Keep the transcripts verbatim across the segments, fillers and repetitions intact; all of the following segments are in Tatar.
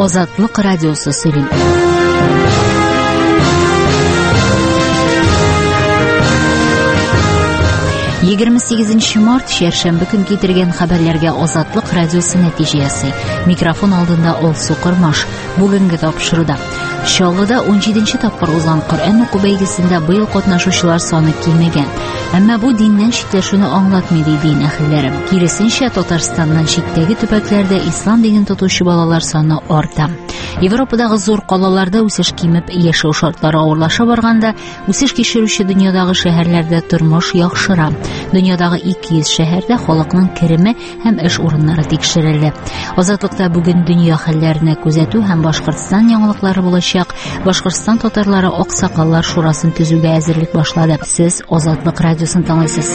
Азатлык радиосы сөйли. егерме сигезенче март шәршәмбе көн китергән хәбәрләргә Азатлык радиосы нәтиҗәсе. Микрофон алдында Алсу Кырмаш. Бүгенге тапшыруда Чаллыда он җиденче тапкыр узган Коръән уку бәйгесендә быел катнашучылар саны кимегән. Әмма бу диннән читләшүне аңлатмый ди дин әһелләре. Киресенчә, Татарстаннан читтәге төбәкләрдә ислам динен тотучы балалар саны арта. Европадагы зур калаларда үсеш кимеп, яшәү шартлары авырлаша барганда, үсеш кичерүче дөньядагы шәһәрләрдә тормыш яхшыра. Дөньядагы ике йөз шәһәрдә халыкның кереме һәм эш урыннары тикшерелде. Азатлыкта бүген дөнья хәлләренә күзәтү һәм Башкортстан яңалыклары булачак. Башкортстан татарлары Аксакаллар шурасын төзүгә әзерлек башлады. Сез Азатлык радиосын тыңлыйсыз.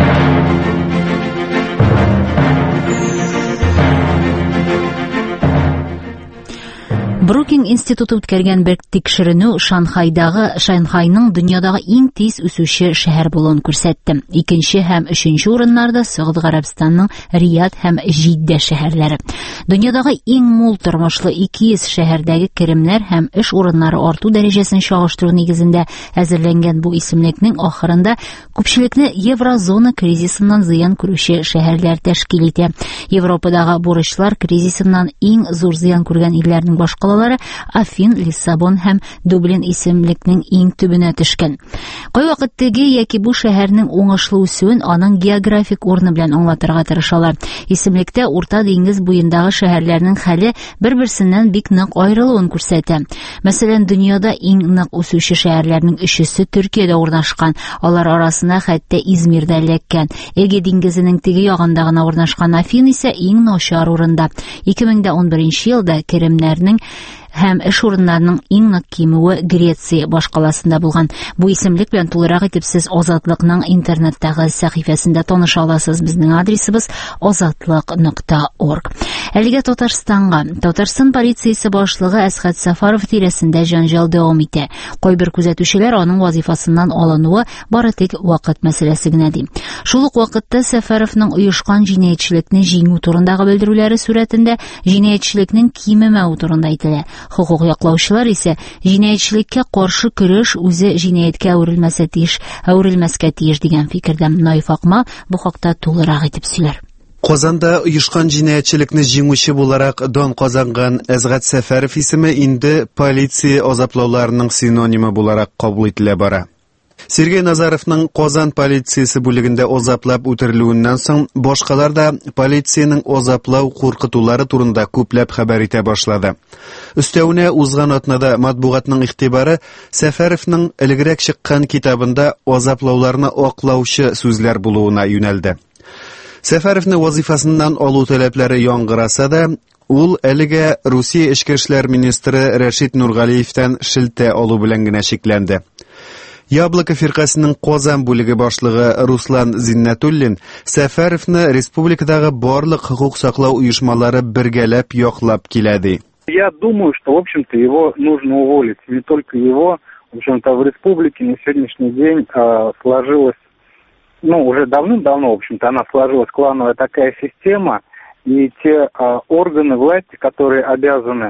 Брукинг институты үткәргән бер тикшеренү Шанхайдагы Шанхайның дөньядагы иң тиз үсүче шәһәр булуын күрсәтте. Икенче һәм өченче урыннарда Сәгъүди Гарәбстанның Рияд һәм Җиддә шәһәрләре. Дөньядагы иң мул тормышлы ике йөз шәһәрдәге керемнәр һәм эш урыннары арту дәрәҗәсен чагыштыру нигезендә әзерләнгән бу исемлекнең ахырында күпчелекне еврозона кризисыннан зыян күрүче шәһәрләр тәшкил итә. Европадагы бурычлар кризисыннан иң зур зыян күргән илләрнең башкалары Афин, Лиссабон һәм Дублин исемлекнең иң төбенә төшкән. Кайвакыт теге яки бу шәһәрнең уңышлы үсүен аның географик урыны белән аңлатырга тырышалар. Исемлектә Урта диңгез буендагы шәһәрләрнең хәле бер-берсеннән бик нык аерылуын күрсәтә. Мәсәлән, дөньяда иң нык үсүче шәһәрләрнең өчесе Төркиядә урнашкан. Алар арасына хәтта Измир дә эләккән. Эге диңгезенең теге ягында гына урнашкан Афин исә иң начар урында. ике мең он беренче елда керемнәрнең һәм эш урыннарының иң нык кимүе Греция башкаласында булган. Бу исемлек белән тулырак итеп сез Азатлыкның интернеттагы сәхифәсендә таныша аласыз. Безнең адресыбыз азатлык нокта орг. Әлегә Татарстанга. Татарстан полициясе башлыгы Әсхәт Сафаров тирәсендә җанҗал дәвам итә. Кайбер күзәтүчеләр аның вазифасыннан алынуы бары тик вакыт мәсьәләсе генә ди. Шул ук вакытта Сафаровның оешкан җинаятьчелекне җиңү турындагы белдерүләре сурәтендә җинаятьчелекнең кимемәү турында әйтелә. Хукук яклаучылар исә җинаятьчелеккә каршы көрәш үзе җинаяткә әверелмәсә тиеш, әверелмәскә тиеш дигән фикердән Наиф Акма бу хакта тулырак итеп сөйләр. Казанда оешкан җинаятьчелекне җиңүче буларак дан казанган Әсгать Сәфәров исеме инде полиция азаплауларының синонимы буларак кабул ителә бара. Сергей Назаровның Казан полициясе бүлегендә азаплап үтерелүеннән соң башкалар да полициянең азаплау куркытулары турында күпләп хәбәр итә башлады. Өстәвенә узган атнада матбугатның игътибары Сәфәровның элегрәк чыккан китабында азаплауларны аклаучы сүзләр булуына юнәлде. Сәфәровны вазифасыннан алу таләпләре яңгыраса да, ул әлегә Русия эчке эшләр министры Рәшит Нургалиевтән шелтә алу белән генә шикләнде. Яблоко фиркасының Казан бүлеге башлыгы Руслан Зиннәтуллин Сәфәровны республикадагы барлык хукук саклау оешмалары бергәләп яклап килә ди. Я думаю, что, в общем-то, его нужно уволить. Не только его, в общем-то, в республике на сегодняшний день э, сложилась, ну, уже давным-давно, в общем-то, она сложилась клановая такая система, и те э, органы власти, которые обязаны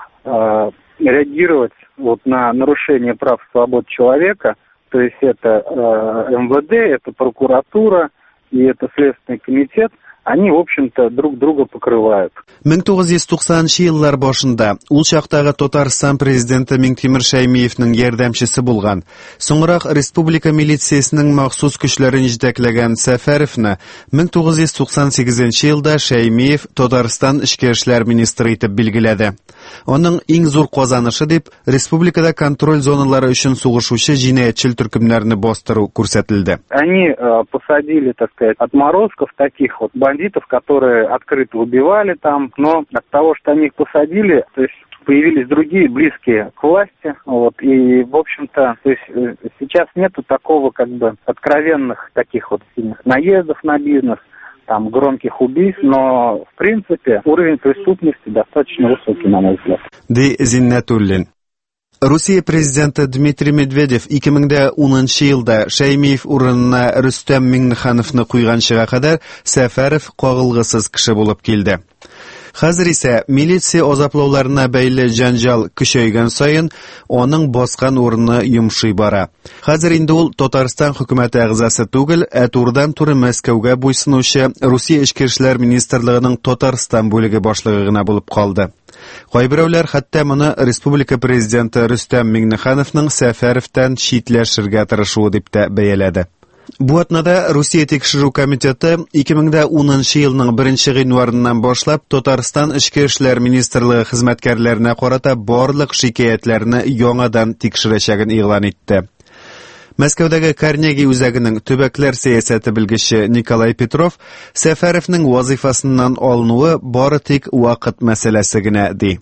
э, реагировать вот на нарушение прав и свобод человека, то есть это э, эм вэ дэ, это прокуратура и это Следственный комитет, они, в общем-то, друг друга покрывают. мең тугыз йөз туксанынчы еллар башында ул чактагы Татарстан президенты Миңтимер Шәймиевнең ярдәмчесе булган. Соңрак республика милициясенең махсус көчләрен җитәкләгән Сәфәровны мең тугыз йөз туксан сигезенче елда Шәймиев Татарстан эчке эшләр министры итеп билгеләде. Аның иң зур казанышы дип республикада контроль зоналары өчен сугышучы җинаятьчел төркемнәрне бастыру күрсәтелде. Они э, посадили, так сказать, отморозков таких вот бандитов, которые открыто убивали там, но от того, что они их посадили, то есть появились другие близкие к власти, вот, и, в общем-то, то есть сейчас нету такого, как бы, откровенных таких вот сильных наездов на бизнес, там, громких убийств, но, в принципе, уровень преступности достаточно высокий, на мой взгляд. Ди Зиннәтуллин. Русия президенты Дмитрий Медведев ике мең унынчы елда Шәймиев урынына Рөстәм Миңнехановны куйганчыга кадәр Сәфәров кагылгысыз кеше булып килде. Хәзер исә милиция азаплауларына бәйле җанҗал көчәйгән саен, аның баскан урыны йомшый бара. Хәзер инде ул Татарстан хөкүмәте әгъзасы түгел, ә турыдан-туры Мәскәүгә буйсынучы Русия Эчке эшләр министрлыгының Татарстан бүлеге башлыгы гына булып калды. Кайберәүләр хәтта моны республика президенты Рөстәм Миңнехановның Сәфәровтан читләшергә тырышуы дип тә бәяләде. Бу атнада Русия тикшерү комитеты ике мең унынчы елның беренче гыйнварыннан башлап Татарстан Эчке эшләр министрлыгы хезмәткәрләренә карата барлык шикаятьләрне яңадан тикшерәчәген игълан итте. Мәскәүдәге Карнеги үзәгенең төбәкләр сәясәте белгече Николай Петров Сәфәровның вазифасыннан алынуы бары тик вакыт мәсьәләсе генә ди.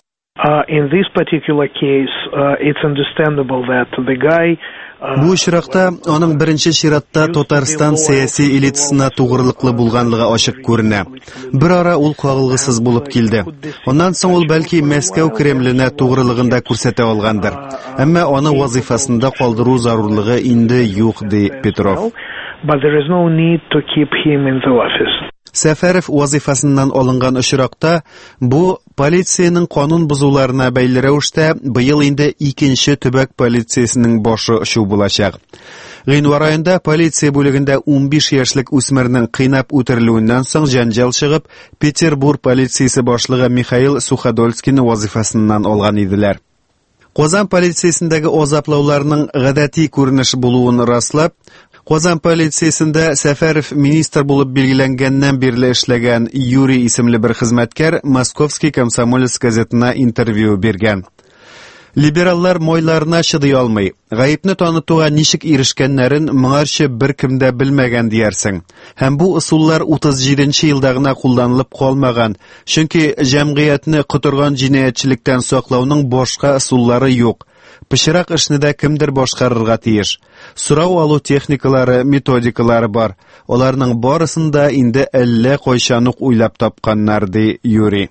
Uh, in this particular case, uh, it's understandable that the guy Бу очракта аның беренче чиратта Татарстан сәяси элитасына тугрылыклы булганлыгы ачык күренә. Бер ара ул кагылгысыз булып килде. Оннан соң ул бәлки Мәскәү Кремленә тугрылыгында күрсәтә алгандыр. Әмма аны вазифасында калдыру зарурлыгы инде юк, ди Петров. But there is no need to keep him in the office. Сәфәров вазифасыннан алынган очракта бу полициянең канун бузуларына бәйле рәвештә быел инде икенче төбәк полициясенең башы очу булачак. Гыйнвар аенда полиция бүлегендә унбиш яшьлек үсмернең кыйнап үтерелүеннән соң җанҗал чыгып, Петербург полициясе башлыгы Михаил Суходольскийны вазифасыннан алган иделәр. Казан полициясендәге азаплауларның гадәти күренеш булуын раслап, Казан полициясендә Сәфәров министр булып билгеләнгәннән бирле эшләгән Юрий исемле бер хезмәткәр Московский комсомолец газетына интервью биргән. Либераллар мойларына чыдый алмый. Гаепне танытуга ничек ирешкәннәрен моңарчы беркем дә белмәгән диярсең. Һәм бу ысуллар утыз җиденче елда гына кулланылып калмаган, чөнки җәмгыятьне котырган җинаятьчелектән саклауның башка ысуллары юк. Пычрак эшне дә кемдер башкарырга тиеш. Сорау алу техникалары, методикалары бар. Аларның барысында инде әллә кайчан ук уйлап тапканнар, ди Юрий.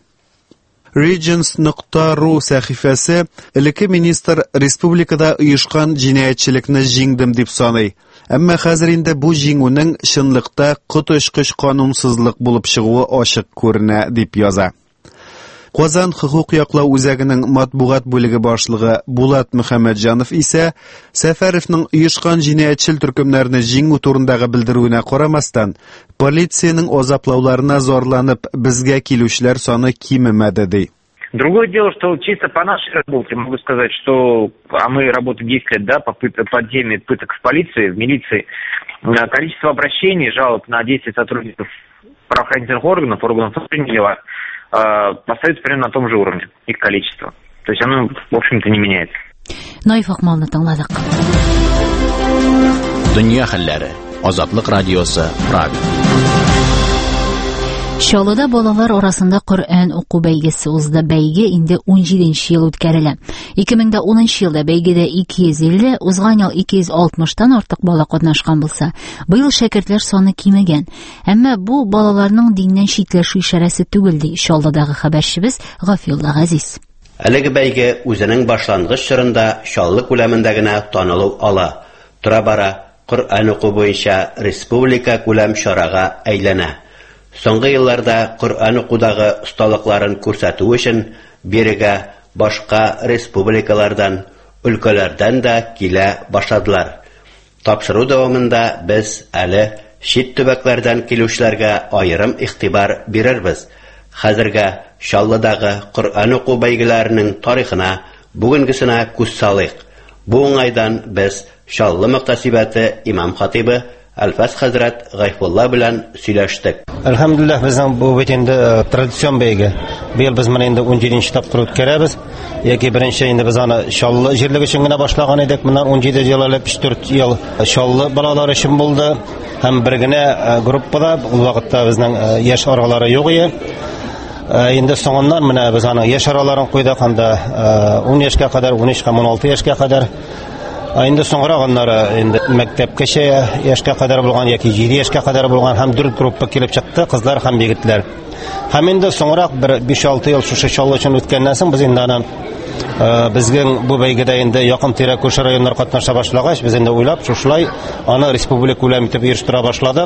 Regions нокта ру сәхифәсе элекке министр республикада оешкан җинаятьчелекне җиңдем дип саный. Әмма хәзер инде бу җиңүнең чынлыкта коточкыч канунсызлык булып чыгуы ачык күренә, дип яза. Казан хукук яклау үзәгенең матбугат бүлеге башлыгы Булат Мөхәммәтҗанов исә Сәфәровның оешкан җинаятьчел төркемнәрне җиңү турындагы белдерүенә карамастан, полициянең азаплауларына зарланып безгә килүчеләр саны кимемәде, ди. Другое дело, что чисто по нашей работе могу сказать, что а мы работаем десять лет, да, по, по теме пыток в полиции, в милиции. Количество обращений, жалоб на действия сотрудников правоохранительных органов, органов внутренних дел остается примерно на том же уровне, их количество. То есть оно, в общем-то, не меняется. Наиф Акмалны тыңладык. Дөнья хәлләре. Азатлык радиосы Прага. Чаллыда балалар арасында Коръән уку бәйгесе узды. Бәйге инде унҗиденче ел үткәрелә. ике мең унынчы елда бәйгедә ике йөз илле, узган ел ике йөз алтмыштан артык бала катнашкан булса, быел шәкертләр саны кимәгән. Әмма бу балаларның диннән читләшү ишарәсе түгел, ди Чаллыдагы хәбәрчебез Гафилла Газиз. Әлеге бәйге үзенең башлангыч чорында Чаллы күләмендә генә танылу ала. Тора бара Коръән уку буенча республика күләм чарага әйләнә. Соңгы елларда Коръән укудагы осталыкларын күрсәтү өчен бирегә башка республикалардан, өлкәләрдән дә килә башладылар. Тапшыру дәвамында без әле чит төбәкләрдән килүчеләргә аерым игътибар бирербез. Хәзергә Чаллыдагы Коръән уку бәйгеләренең тарихына, бүгенгесенә күз салыйк. Бу уңайдан без Чаллы мөхтәсибәте имам хатибы Әлфәс хәзрәт Гайфулла белән сөйләштек. Әлхәмдүлилләһ, безнең бу бит инде традицион бәйге. Быел без моны инде унҗиденче тапкыр үткәрәбез. Яки беренче инде без аны Чаллы җирлеге өчен генә башлаган идек. Моннан унҗиде ел элек өч дүрт ел Чаллы балалары өчен булды. Һәм бер генә группада ул вакытта безнең яшь аралары юк иде. Инде соңыннан менә без аны яшь араларын куйдык, анда ун яшькә кадәр, ун өч һәм ун алты яшькә кадәр. Инде соңрак аннары инде мәктәпкәчә яшькә кадәр булган яки җиде яшькә кадәр булган һәм дүрт группа килеп чыкты, кызлар һәм егетләр. Һәм инде соңрак бер биш алты ел шушы Чаллы өчен үткәннән соң без инде аны безнең бу бәйгедә инде якын тирә күрше районнар катнаша башлагач, без инде уйлап шушылай аны республика күләм итеп оештыра башладык.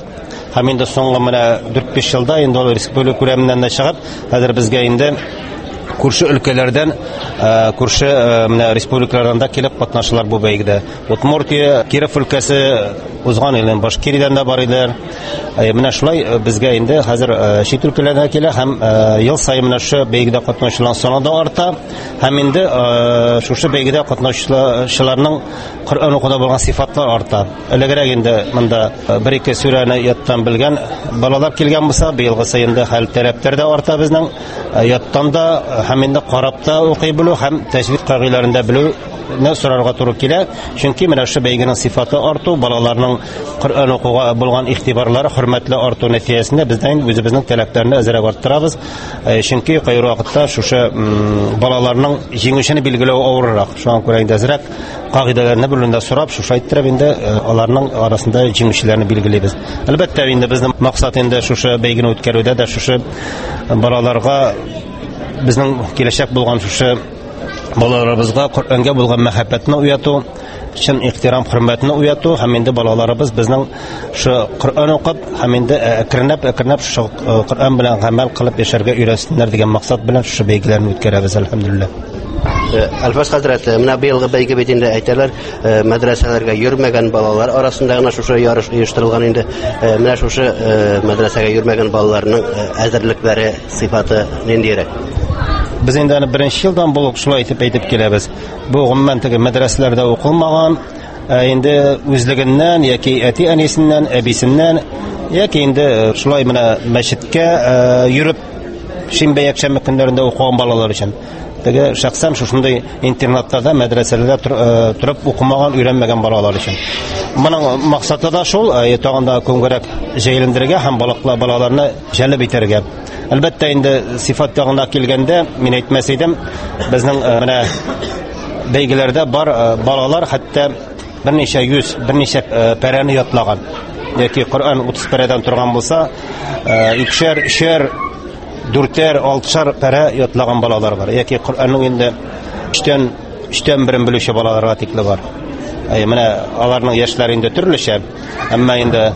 һәм инде соңгы менә дүрт-биш елда инде ул республика күләменнән дә чыгып, хәзер безгә инде күрше өлкәләрдән, күрше менә республикалардан да килеп катнашалар бу бәйгедә. Удмуртия, Киров өлкәсе узган ел Башкириядән дә бар иделәр. Менә шулай безгә инде хәзер чит өлкәләрдән килә һәм ел саен менә шу бәйгедә катнашучылар саны да арта. Һәм инде шушы бәйгедә катнашучыларның Коръән укуда булган сыйфатлар арта. Элегрәк инде монда бер-ике сүрәне яттан белгән балалар килгән булса, быелгы саенда хәл таләпләр дә арта безнең. Яттан да һәм инде карап та укый белү һәм тәҗвид кагыйдәләрендә белү не сорарга туры килә. Чөнки менә шу бәйгенең сыйфаты арту, балаларның Коръән укуга булган игътибарлары, хөрмәтле арту нәтиҗәсендә бездән үзебезнең таләпләрне әзрәк арттырабыз. Чөнки кайры вакытта шушы балаларның җиңүчене билгеләү авыррак. Шуңа күрә инде әзрәк кагыйдәләрне белүндә сорап, шушы әйттереп инде аларның арасында җиңүчеләрне билгеләйбез. Әлбәттә инде безнең максат инде шушы бәйгене үткәрүдә дә шушы балаларга безнең киләчәк булган шушы балаларыбызга Коръәнгә булган мәхәббәтне уяту, чын ихтирам, хөрмәтне уяту һәм инде балаларыбыз безнең шу Коръән укып һәм инде әкренләп әкренләп шу Коръән белән гамәл кылып яшәргә өйрәнсеннәр дигән максат белән шу бәйгеләрне үткәрәбез, әлхәмдүлилләх. Әлфәс хәзрәт, менә быелгы бәйге бит инде әйтәләр, мәдрәсәләргә йөрмәгән балалар арасында гына шушы ярыш оештырылган инде. Менә шушы мәдрәсәгә йөрмәгән балаларның әзерлекләре, сыйфаты ниндирәк? Без инде аны беренче елдан булып шулай итеп әйтеп киләбез. Бу гомумән теге мәдрәсәләрдә укылмаган, инде үзлегеннән яки әти-әнисеннән, әбисеннән яки инде шулай менә мәчеткә йөреп шимбә якшәмбе көннәрендә укыган балалар өчен. Теге шәхсән шушындай интернаттарда, мәдрәсәләрдә торып укымаган, өйрәнмәгән балалар өчен. Моның максаты да шул, тагында күңгәрәк җәйлендерергә һәм балаларны җәлеп итәргә. Әлбәттә инде сыйфат ягына килгәндә, мин әйтмәс идем, безнең менә бәйгеләрдә бар балалар хәтта берничә йөз, берничә пәрәне ятлаган. Яки Коръән утыз пәрәдән торган булса, икешәр, өчәр, дүртәр, алтышар пәрә ятлаган балалар бар. Яки Коръәннең инде өчтән өчтән берен белүче балаларга тикле бар. Менә аларның яшьләре инде төрлечә, әмма инде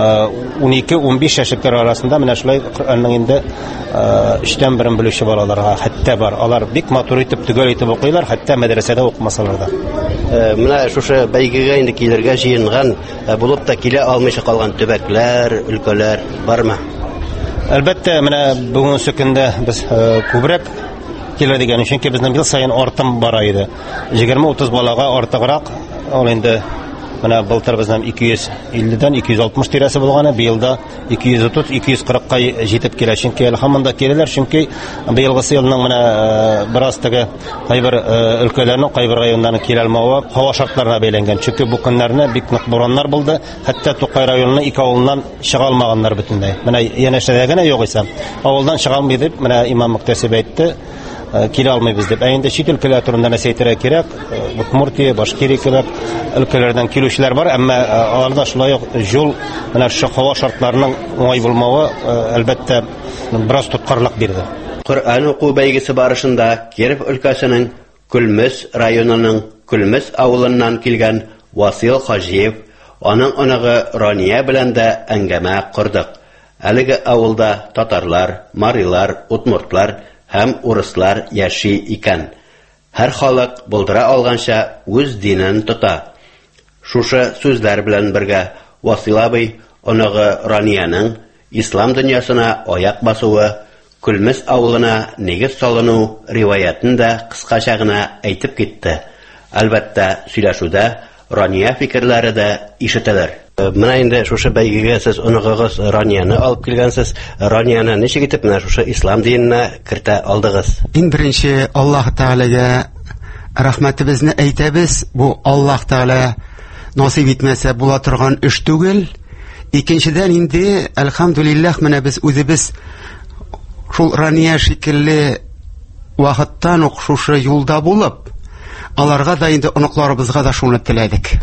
унике-унбиш яшьләр арасында менә шулай Коръәннең инде өчтән берен белүче балаларга хәтта бар. Алар бик матур итеп, төгәл итеп укыйлар, хәтта мәдрәсәдә укымасалар да. Менә шушы бәйгегә инде килергә җыенган, булып та килә алмыйча калган төбәкләр, өлкәләр бармы? Әлбәттә, менә бүгенге көндә без күбрәк килә дигән, чөнки безнең ел саен артым бара иде. егерме-утыз балага артыграк, ул инде менә былтыр безнең ике йөз илледән ике йөз алтмыш тирәсе булган, быелда ике йөз утыз - ике йөз кырыкка җитеп килә. Чөнки әлхәмдулилlah киләләр, чөнки быелгы елның менә бераз теге кайбер өлкәләрнең, кайбер районнарның килә алмавы һава шартларына бәйләнгән. Чөнки бу көннәрне бик нык бураннар булды, хәтта Тукай районының ике авылыннан чыга алмаганнар бөтенләй. Менә янәшәдә генә юк исә, авылдан чыга алмый дип менә имам Мөхтәсиб әйтте, килә алмыйбыз дип. Ә инде чит өлкәләр турында нәрсә әйтергә кирәк? Удмуртия, Башкирия кебек өлкәләрдән килүчеләр бар, әмма аларда шулай ук юл, менә шу һава шартларының уңай булмавы әлбәттә бераз тоткарлык бирде. Коръән уку бәйгесе барышында Киров өлкәсенең Күлмес районының Күлмес авылыннан килгән Васил Хаҗиев, аның оныгы Рания белән дә әңгәмә курдык. Әлеге авылда татарлар, марилар, удмуртлар һәм урыслар яши икән. Һәр халык булдыра алганча үз динен тота. Шушы сүзләр белән бергә Васил абый оныгы Ранияның ислам дөньясына аяк басуы, Күлмес авылына нигез салыну риваятын да кыскача гына әйтеп китте. Әлбәттә, сөйләшүдә Рания фикерләре дә ишетелер. Менә инде шушы бәйгегә сез оныгыгыз Ранияны алып килгәнсез. Ранияны ничек итеп менә шушы ислам диненә кертә алдыгыз? Иң беренче Аллаһ Тәгаләгә рәхмәтебезне әйтәбез. Бу Аллаһ Тәгалә насыйп итмәсә була торган эш түгел. Икенчедән инде әлхәмдүлиллаһ менә без үзебез шул Рания шикелле вакыттан ук шушы юлда булып, аларга да инде оныкларыбызга да шуны теләдек.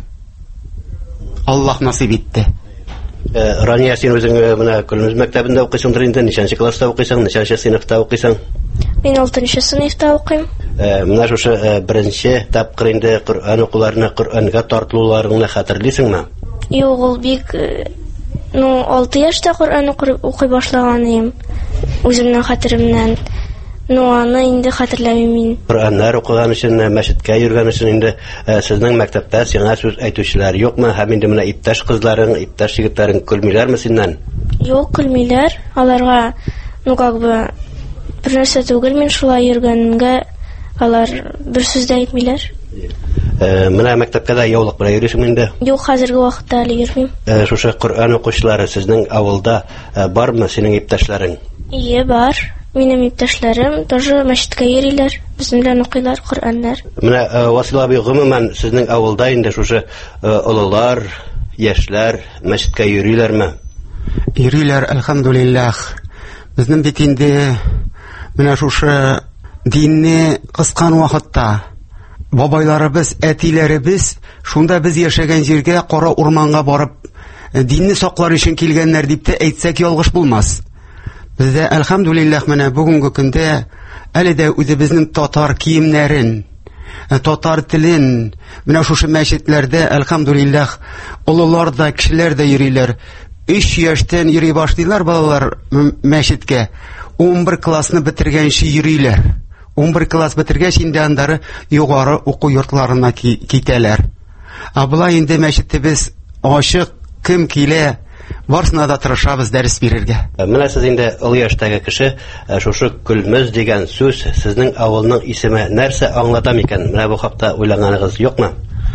Аллаһ насыйп итте. Рания, син үзең менә Күлмес мәктәбендә укыйсыңдыр инде, ничәнче класста укыйсың, ничәнче сыйныфта укыйсың? Мин алтынчы сыйныфта укыйм. Менә шушы беренче тапкыр инде Коръән укуларына, Коръәнгә тартылуларыңны хәтерлисеңме? Юк, ул бик ну, алты яшьтә Коръән укый башлаган идем, үземнең хәтеремнән. Ну, аны инде хәтерләмим мин. Коръәннәр укыган өчен, мәчеткә йөргән өчен инде сезнең мәктәптә сиңа сүз әйтүчеләр юкмы? Һәм инде менә иптәш кызларың, иптәш егетләрең көлмиләрме синнән? Юк, көлмиләр. Аларга, ну, как бы, бер нәрсә түгел, мин шулай йөргәнгә, алар бер сүз дә әйтмиләр. Менә мәктәпкә дә яулык белән йөрисең инде? Юк, хәзерге вакытта әле йөрмим. Шушы Коръән укучылары сезнең авылда бармы, синең иптәшләрең? Ие, бар. Минем иптәшләрем тоже мәчеткә йөриләр, безнең белән укыйлар Коръәннәр. Менә Васил абый, гомумән сезнең авылда инде шушы олылар, яшьләр мәчеткә йөриләрме? Йөриләр, әлхәмдүлиллаһ. Безнең бит инде менә шушы динне кыскан вакытта бабайларыбыз, әтиләребез шунда без яшәгән җиргә, кара урманга барып динне саклар өчен килгәннәр дип тә әйтсәк ялгыш булмас. Бездә, әлхәмдүлиллаһ, менә бүгенге көндә әле дә үзебезнең татар киемнәрен, татар телен менә шушы мәчетләрдә, әлхәмдүлиллаһ, олылар да, кешеләр дә йөриләр. Өч яшьтән йөри башлыйлар балалар мәчеткә. ун бер классны бетергәнче йөриләр. ун бер класс бетергәч инде андары югары уку йортларына китәләр. Ә болай инде мәчетебез ачык, кем килә, барсына да тырышабыз дәрес бирергә. Менә сез инде олы яшьтәге кеше, шушы көлмөз дигән сүз сезнең авылның исеме нәрсә аңлата микән? Менә бу хакта уйлаганыгыз юкмы?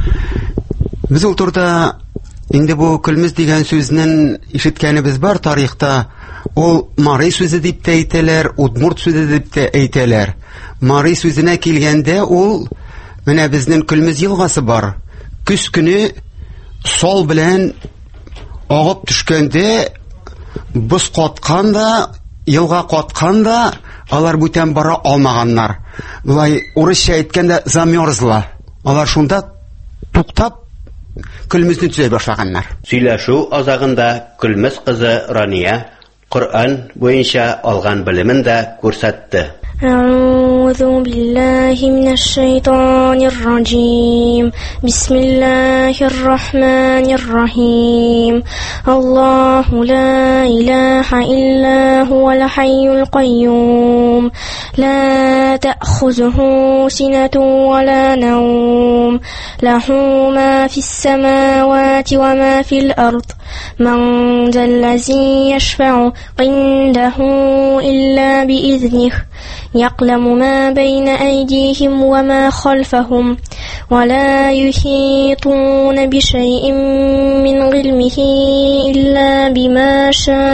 Без ул турда инде бу көлмөз дигән сүзнең ишеткәнебез бар тарихта. Ул Мари сүзе дип тә әйтәләр, Удмурт сүзе дип тә әйтәләр. Мари сүзенә килгәндә ул менә безнең көлмөз елгасы бар. Көз көне сол белән агып төшкәндә, боз каткан да, елга каткан да, алар бүтән бара алмаганнар. Булай урысча әйткәндә замерзла. Алар шунда туктап көлмөзне төзәй башлаганнар. Сөйләшү азагында көлмөз кызы Рания Коръән буенча алган белемен дә күрсәтте. أعوذ بالله من الشيطان الرجيم بسم الله الرحمن الرحيم الله لا إله إلا هو الحي القيوم لا تأخذه سنة ولا نوم له ما في السماوات وما في الأرض من ذا الذي يشفع عنده إلا بإذنه يعلم ما بين أيديهم وما خلفهم ولا يحيطون بشيء من علمه إلا بما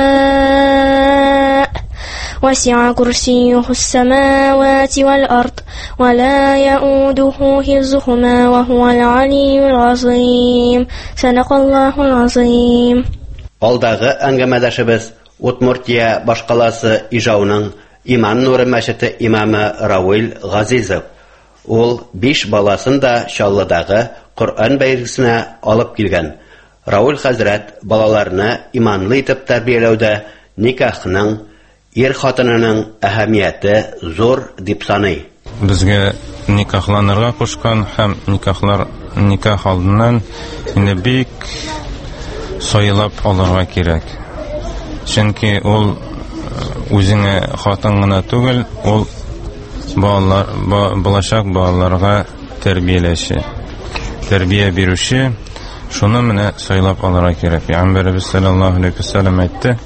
شاء وسع كرسيه السماوات والأرض ولا يؤوده حفظهما وهو العلي العظيم صدق الله العظيم. Алдагы әңгәмәдәшебез Удмуртия башкаласы Ижауның Иман Нуры мәчете имамы Рауил Газизов. Ул биш баласын да Чаллыдагы Коръән бәйгесенә алып килгән. Рауил хәзрәт балаларны иманлы итеп тәрбияләүдә никахның, ир хатынының әһәмияте зур дип саный. Безгә никахланырга кушкан һәм никахлар никах алдыннан инде бик сайлап алырга кирәк. Чөнки ул үзеңә хатын гына түгел, ул балалар, балачак балаларга тәрбияләүче, тәрбия бирүче, шуны менә сайлап алырга кирәк. Пәйгамбәрбез саллаллаһу алейһи ва саллям әйтте: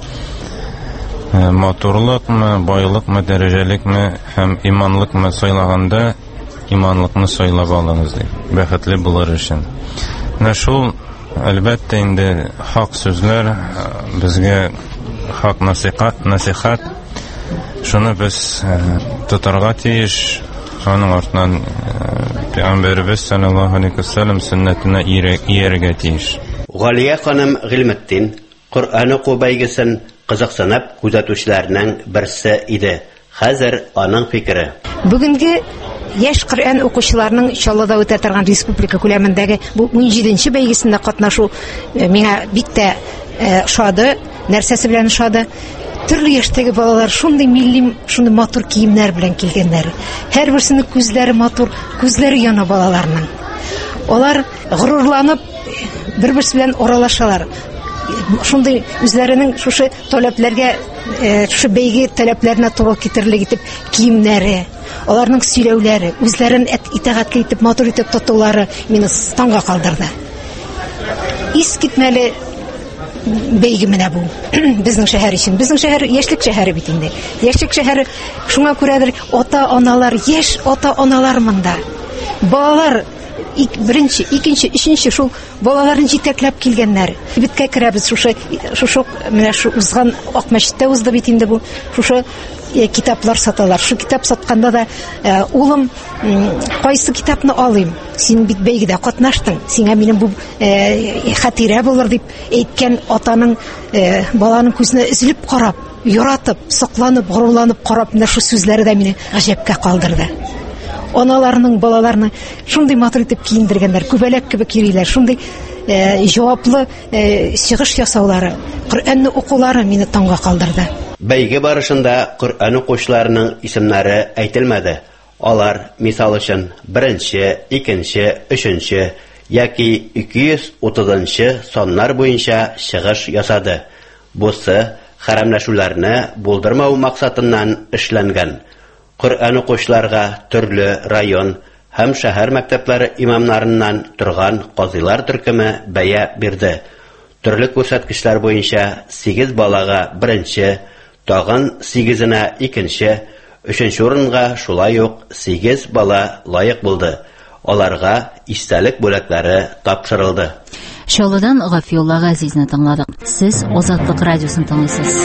матурлыкмы, байлыкмы, дәрәҗәлекме һәм иманлыкмы сайлаганда, иманлыкны сайлап алыңыз дип, бәхетле булыр өчен. Менә шул әлбәттә инде хак сүзләр, безгә хак насихат, насихат, шуны без тотарга тиеш, аның артыннан Пәйгамбәрбез саллаллаһу алейһи ва саллям сөннәтенә иярергә тиеш. Галия ханым Гыйлметдин Коръән уку бәйгесен кызыксынып күзәтүчеләрнең берсе иде. Хәзер аның фикере. Бүгенге яшь Коръән укучыларның Чаллыда үтә торган республика күләмендәге бу унҗиденче бәйгесендә катнашу миңа бик тә шады, нәрсәсе белән шады. Төрле яшьтәге балалар шундый милли, шундый матур киемнәр белән килгәннәр. Һәрберсенең күзләре матур, күзләре яна балаларның. Алар горурланып бер-берсе белән оралашалар. шундый үзләренең шушы таләпләргә, шушы бәйге таләпләренә туры китерлек итеп киемнәре, аларның сөйләүләре, үзләрен итәгатькә итеп матур итеп тотулары мине таңга калдырды. Ис китмәле бәйге менә бу безнең шәһәр өчен. Безнең шәһәр яшьлек шәһәре бит инде. Яшьлек шәһәре, шуңа күрәдер ата-аналар, яшь ата-аналар монда. Балалар беренче, икенче, өченче шул балаларын җитәкләп килгәннәр. Кибеткә керәбез, шушы шушы менә шу узган Ак мәчеттә узды бит инде бу. Шушы китаплар саталар. Шу китап сатканда да улым, кайсы китапны алыйм? Син бит бәйгедә катнаштың. Сиңа минем бу хатирә булыр дип әйткән атаның баланың күзенә үзелеп карап, яратып, сакланып, горурланып карап, менә шу сүзләре дә мине гаҗәпкә калдырды. Аналарның балаларны шундый матур итеп киендергәннәр, күбәләк кебек йөриләр, шундый җаваплы чыгыш ясаулары, Коръәнне укулары мине таңга калдырды. Бәйге барышында Коръән укучыларының исемнәре әйтелмәде. Алар, мисал өчен, беренче, икенче, өченче яки ике йөз утызынчы саннар буенча чыгыш ясады. Бусы хәрәмләшүләрне булдырмау максатыннан эшләнгән. Коръән укучыларга төрле район һәм шәһәр мәктәпләре имамнарыннан торган казыйлар төркеме бәя бирде. Төрле күрсәткечләр буенча сигез балага беренче, тагын сигезенә икенче, өченче урынга шулай ук сигез бала лаек булды. Аларга истәлек бүләкләре тапшырылды. Шалыдан Гафиулла Газизны тыңладык. Сез Азатлык радиосын тыңлыйсыз.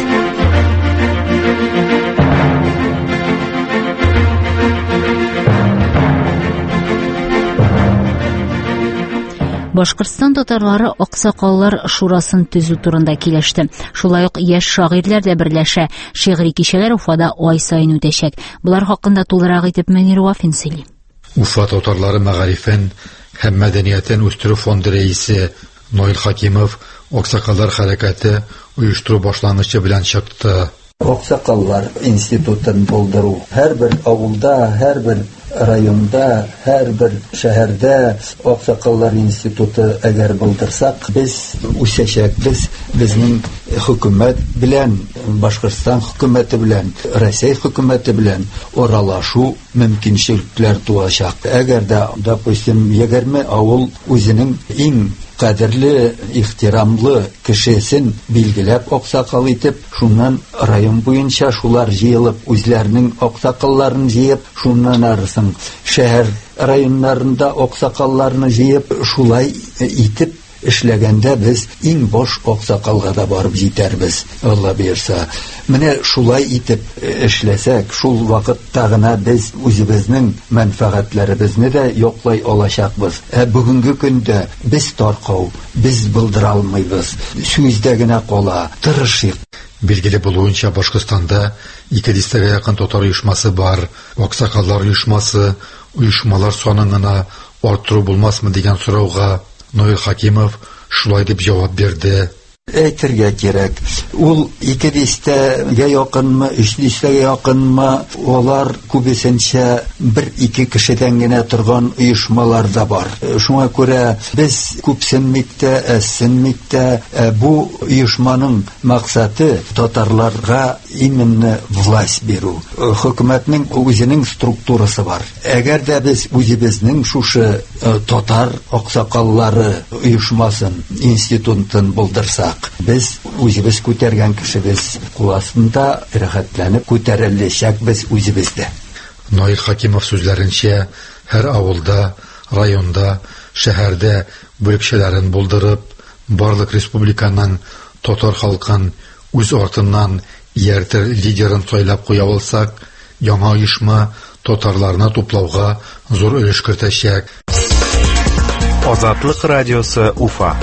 Башкортстан татарлары Аксакаллар шурасын төзү турында килеште. Шулай ук яшь шагыйрьләр дә берләшә. Шигъри кичәләр Уфада ай саен үтәчәк. Булар хакында тулырак итеп Мөнир Вафин сөйли. Уфа татарлары мәгарифен һәм мәдәниятен үстерү фонды рәисе Ноил Хакимов Аксакаллар хәрәкәте оештыру башлангычы белән чыкты. Аксакаллар институтын булдыру һәрбер авылда, һәрбер районда, һәрбер шәһәрдә Аксакаллар институты әгәр булдырсак, без үсәчәкбез. Безнең хөкүмәт белән, Башкортстан хөкүмәте белән, Россия хөкүмәте белән оралашу мөмкинчелекләр туачак. Әгәр дә, допустим, егерме авыл үзенең иң кадерле, ихтирамлы кешесен билгеләп аксакал итеп, шуннан район буенча шулар җыелып, үзләренең аксакалларын җыеп, шуннан арысын шәһәр районнарында аксакалларны җыеп, шулай итеп эшләгәндә без иң баш аксакалга да барып җитәрбез, Алла бирсә. Менә шулай итеп эшләсәк, шул вакытта гына без үзебезнең мәнфәгатьләребезне дә яклай алачакбыз. Ә бүгенге көндә без таркау, без булдыра алмыйбыз. Сүздә генә кала, тырышыйк. Билгеле булуынча, Башкортстанда ике дистәгә якын татар оешмасы бар. Аксакаллар оешмасы оешмалар санын гына арттыру булмасмы дигән сорауга Ноил Хакимов шулай дип җавап бирде. Әйтергә кирәк, ул ике дистәгә якынмы, өч дистәгә якынмы, алар күбесенчә бер-ике кешедән генә торган оешмалар да бар. Шуңа күрә без күпсенмик тә, әзсенмик тә, бу оешманың максаты татарларга именно власть бирү. Хөкүмәтнең үзенең структурасы бар. Әгәр дә без үзебезнең шушы татар аксакаллары оешмасын, институтын булдырсак, без үзебез күтәргән кешебез куласында рәхәтләнеп күтәреләчәк без үзебездә. Ноил Хакимов сүзләренчә, һәр авылда, районда, шәһәрдә бүлекчәләрен булдырып, барлык республиканың татар халкын үз артыннан ияртер лидерын сайлап куя алсак, яңа оешма татарларны туплауга зур өлеш кертәчәк. Азатлык радиосы Уфа.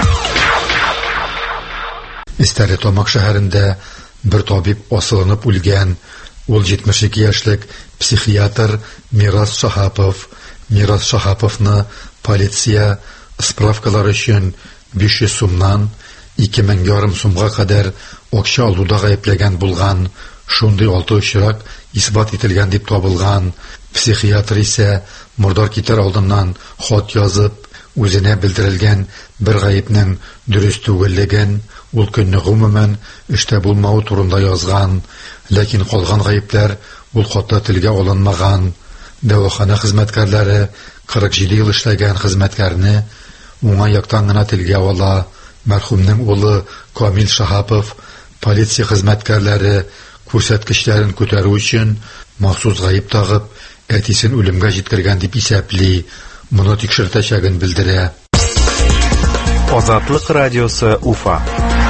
Стәрлетамак шәһәрендә бер табиб асылынып үлгән. Ул җитмеш ике яшьлек психиатр Мирас Шахапов. Мирас Шахаповны полиция справкалар өчен биш йөз сумнан ике мең ярым сумга кадәр акча алуда гаепләгән булган. Шундый алты очрак исбат ителгән дип табылган. Психиатр исә мурдар китәр алдыннан хат язып, үзенә белдерелгән бер гаепнең дөрес түгеллеген, ул көнне гомумән эштә булмау турында язган, ләкин калган гаепләр ул хатта телгә алынмаган. Дәвахана хезмәткәрләре кырык җиде ел эшләгән хезмәткәрне уңай яктан гына телгә ала. Мәрхүмнең улы Камил Шахапов полиция хезмәткәрләре күрсәткечләрен күтәрү өчен махсус гаеп тагып, әтисен үлемгә җиткергән дип исәпли. Моны тикшертәчәген белдерә. Азатлык радиосы Уфа.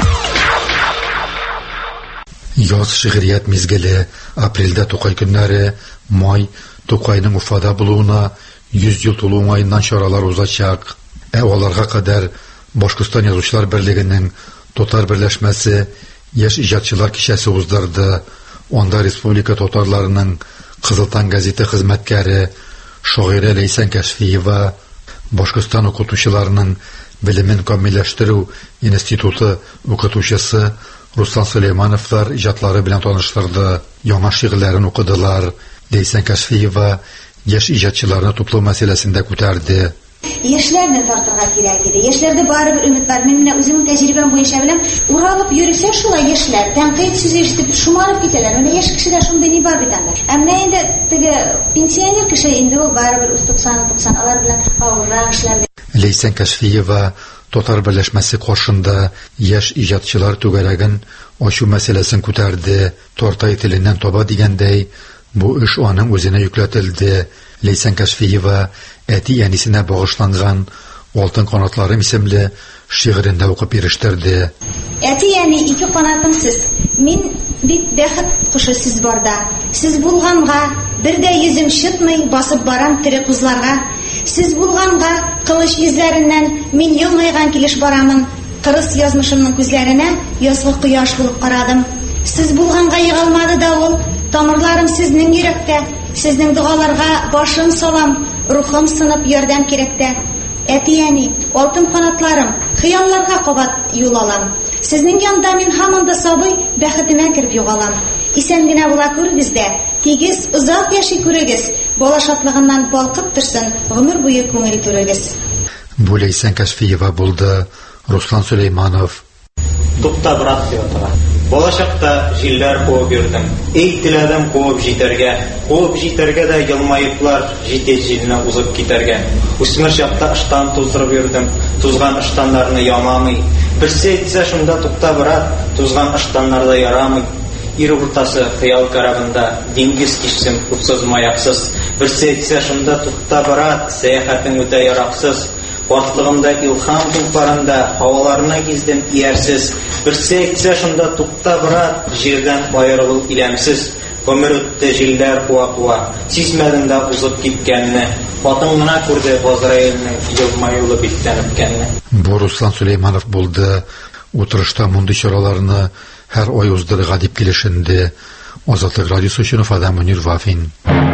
Яз шигърият мизгеле, апрельдә Тукай көннәре, май Тукайның Уфада булуына йөз ел тулу уңаеннан чаралар узачак. Ә аларга кадәр Башкортстан язучылар берлегенең Татар берләшмәсе яшь иҗатчылар кичәсе уздырды. Анда республика татарларының Кызылтан газеты хезмәткәре шагыйрә Ләйсән Кәшфиева, Башкортстан укытучыларының белемен камилләштерү институты укытучысы Руслан Сөләймановлар иҗатлары белән таныштырды. Яңа шигырьләрен укыдылар. Ләйсән Кәшфиева яшь иҗатчыларны туплау мәсьәләсендә күтәрде. Яшьләрне тартырга кирәк иде. Яшьләрдә барыбер өмет бар. Мин менә үземнең тәҗрибәм буенча беләм, уралып йөрисә шулай яшьләр, тәнкыйть сүзе ишетеп шумарып китәләр. Менә яшь кешедә шундый ни бар бит анда. Әмма инде теге пенсионер кеше инде ул барыбер үз туксан-туксан алар белән авыррак эшләр. Ләйсән Кәшфиева Татар берләшмәсе каршында яшь иҗатчылар түгәрәген ачу мәсьәләсен күтәрде. Тартай теленнән таба дигәндәй, бу эш аның үзенә йөкләтелде. Ләйсән Кәшфиева әти-әнисенә багышланган Алтын канатларым исемле шигырендә укып ирештерде. Әти-әни ике канатым сез. Мин бит бәхет кушы сез барда. Сез булганга бер дә йөзем чытмый басып барам тере кызларга. Сез булганга кылыч йөзләреннән мин елмайган килеш барамын. Кырыс язмышымның күзләренә язгы кояш булып карадым. Сез булганга егылмады да ул, тамырларым сезнең йөрәктә. Сезнең дугаларга башым салам, рухым сынып ярдәм кирәктә. Әти-әни, алтын канатларым, хыялларга кабат юл алам. Сезнең янда мин һаман да сабый, бәхетемә киреп югалам. Исән генә була күрегез дә, тигез, озак яши күрегез, бала шатлыгыннан балкып торсын, гомер буе күңел түрегез. Бу Ләйсән Кәшфиева булды. Руслан Сөләйманов. Тукта, брат, дип тора. Болашакта җилләр куып йөрдем. Эй теләдем куып җитәргә, куып җитәргә дә елмаеплар җитә җилне узып китәргә. Үсмер чакта ыштан туздырып йөрдем, тузган ыштаннарны ямамый. Берсе әйтсә шунда тукта, брат, тузган ыштаннарда ярамый. Ир уртасы хыял карабында диңгез кичсем утсыз маяксыз. Берсе әйтсә шунда тукта, брат, сәяхәтең үтә яраксыз. Картлыгымда илһам кулларында һаваларына гиздем иярсез. Берсе әйтсә шунда тукта, брат, җирдән аерылу иләмсез. Гомер үтте җилләр куа-куа, сизмәдем дә узып киткәнне. Хатын гына күрде Газраилнең елмаюлы биттән үткәнне. Бу Руслан Сөләйманов булды. Утырышта мондый чараларны һәр ай уздырырга дип килешенде. Азатлык радиосы өчен Уфадан Мөнир Вафин.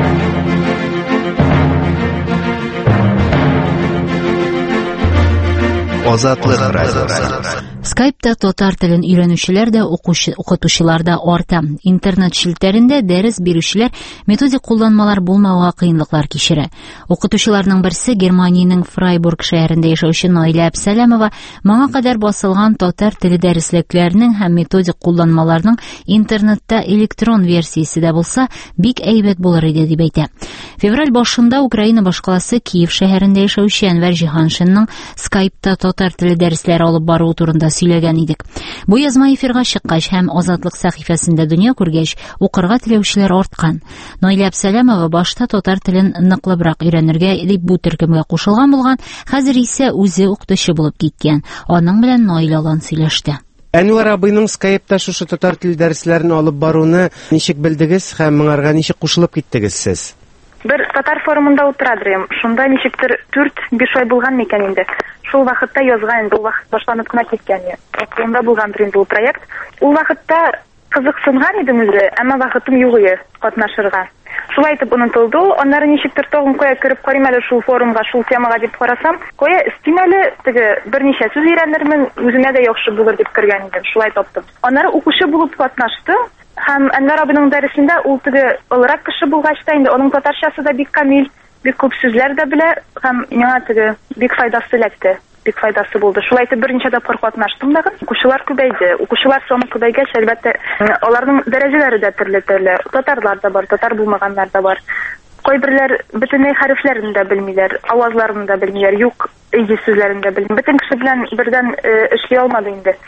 Азатлык радиосы. Скайпта татар телен өйрәнүчеләр дә, укытучылар да арта. Интернет шилтәрендә дәрес бирүчеләр методик кулланмалар булмауга кыенлыклар кичерә. Укытучыларның берсе Германиянең Фрайбург шәһәрендә яшәүче Наилә Әбсәләмова моңа кадәр басылган татар теле дәреслекләренең һәм методик кулланмаларның интернетта электрон версиясе дә булса, бик әйбәт булыр иде дип әйтә. Февраль башында Украина башкаласы Киев шәһәрендә яшәүче Әнвәр Җиһаншинның Скайпта татар теле дәресләре алып бару турында сөйләгән идек. Бу язма эфирга чыккач һәм Азатлык сәхифәсендә дөнья күргәч, укырга теләүчеләр арткан. Наилә Әбсәләмова башта татар телен ныклыбрак өйрәнергә дип бу төркемгә кушылган булган, хәзер исә үзе укытучы булып киткән. Аның белән Наилә алан сөйләште. Әнвәр абыйның Скайпта шушы татар теле дәресләрен алып баруны ничек белдегез һәм моңарга ничек кушылып киттегез сез? Бер татар форумында утырадыр. Шунда ничектер дүрт-биш ай булган микән инде. Шул вакытта язган инде, ул вакыт башланып кына киткән. Акылымда булгандыр инде ул проект. Ул вакытта кызыксынган идем үзе, әмма вакытым юк иде катнашырга. Шулай итеп онытылды. Аннары ничектер тагын кая кереп карыйм әле шул форумга, шул темага дип карасам, кая стимәле теге берничә сүз өйрәнермен, үземә дә яхшы булыр дип кергән идем. Шулай таптым. Аннары укучы булып катнаштым. Һәм Әнвәр абыйның дәресендә ул теге олырак кеше булгач та инде аның татарчасы да бик камил, бик күп сүзләр дә белә һәм миңа теге бик файдасы эләкте. Бик файдасы булды. Шулай итеп берничә тапкыр катнаштым да, укучылар күбәйде. Укучылар саны күбәйгәч, әлбәттә, аларның дәрәҗәләре дә төрле-төрле. Татарлар да бар, татар булмаганнар да бар. Кайберләр бөтенләй хәрефләрен дә белмиләр, авазларын да белмиләр, юк, иҗи сүзләрен дә белмиләр. Бөтен кеше белән бердән эшли алмады инде.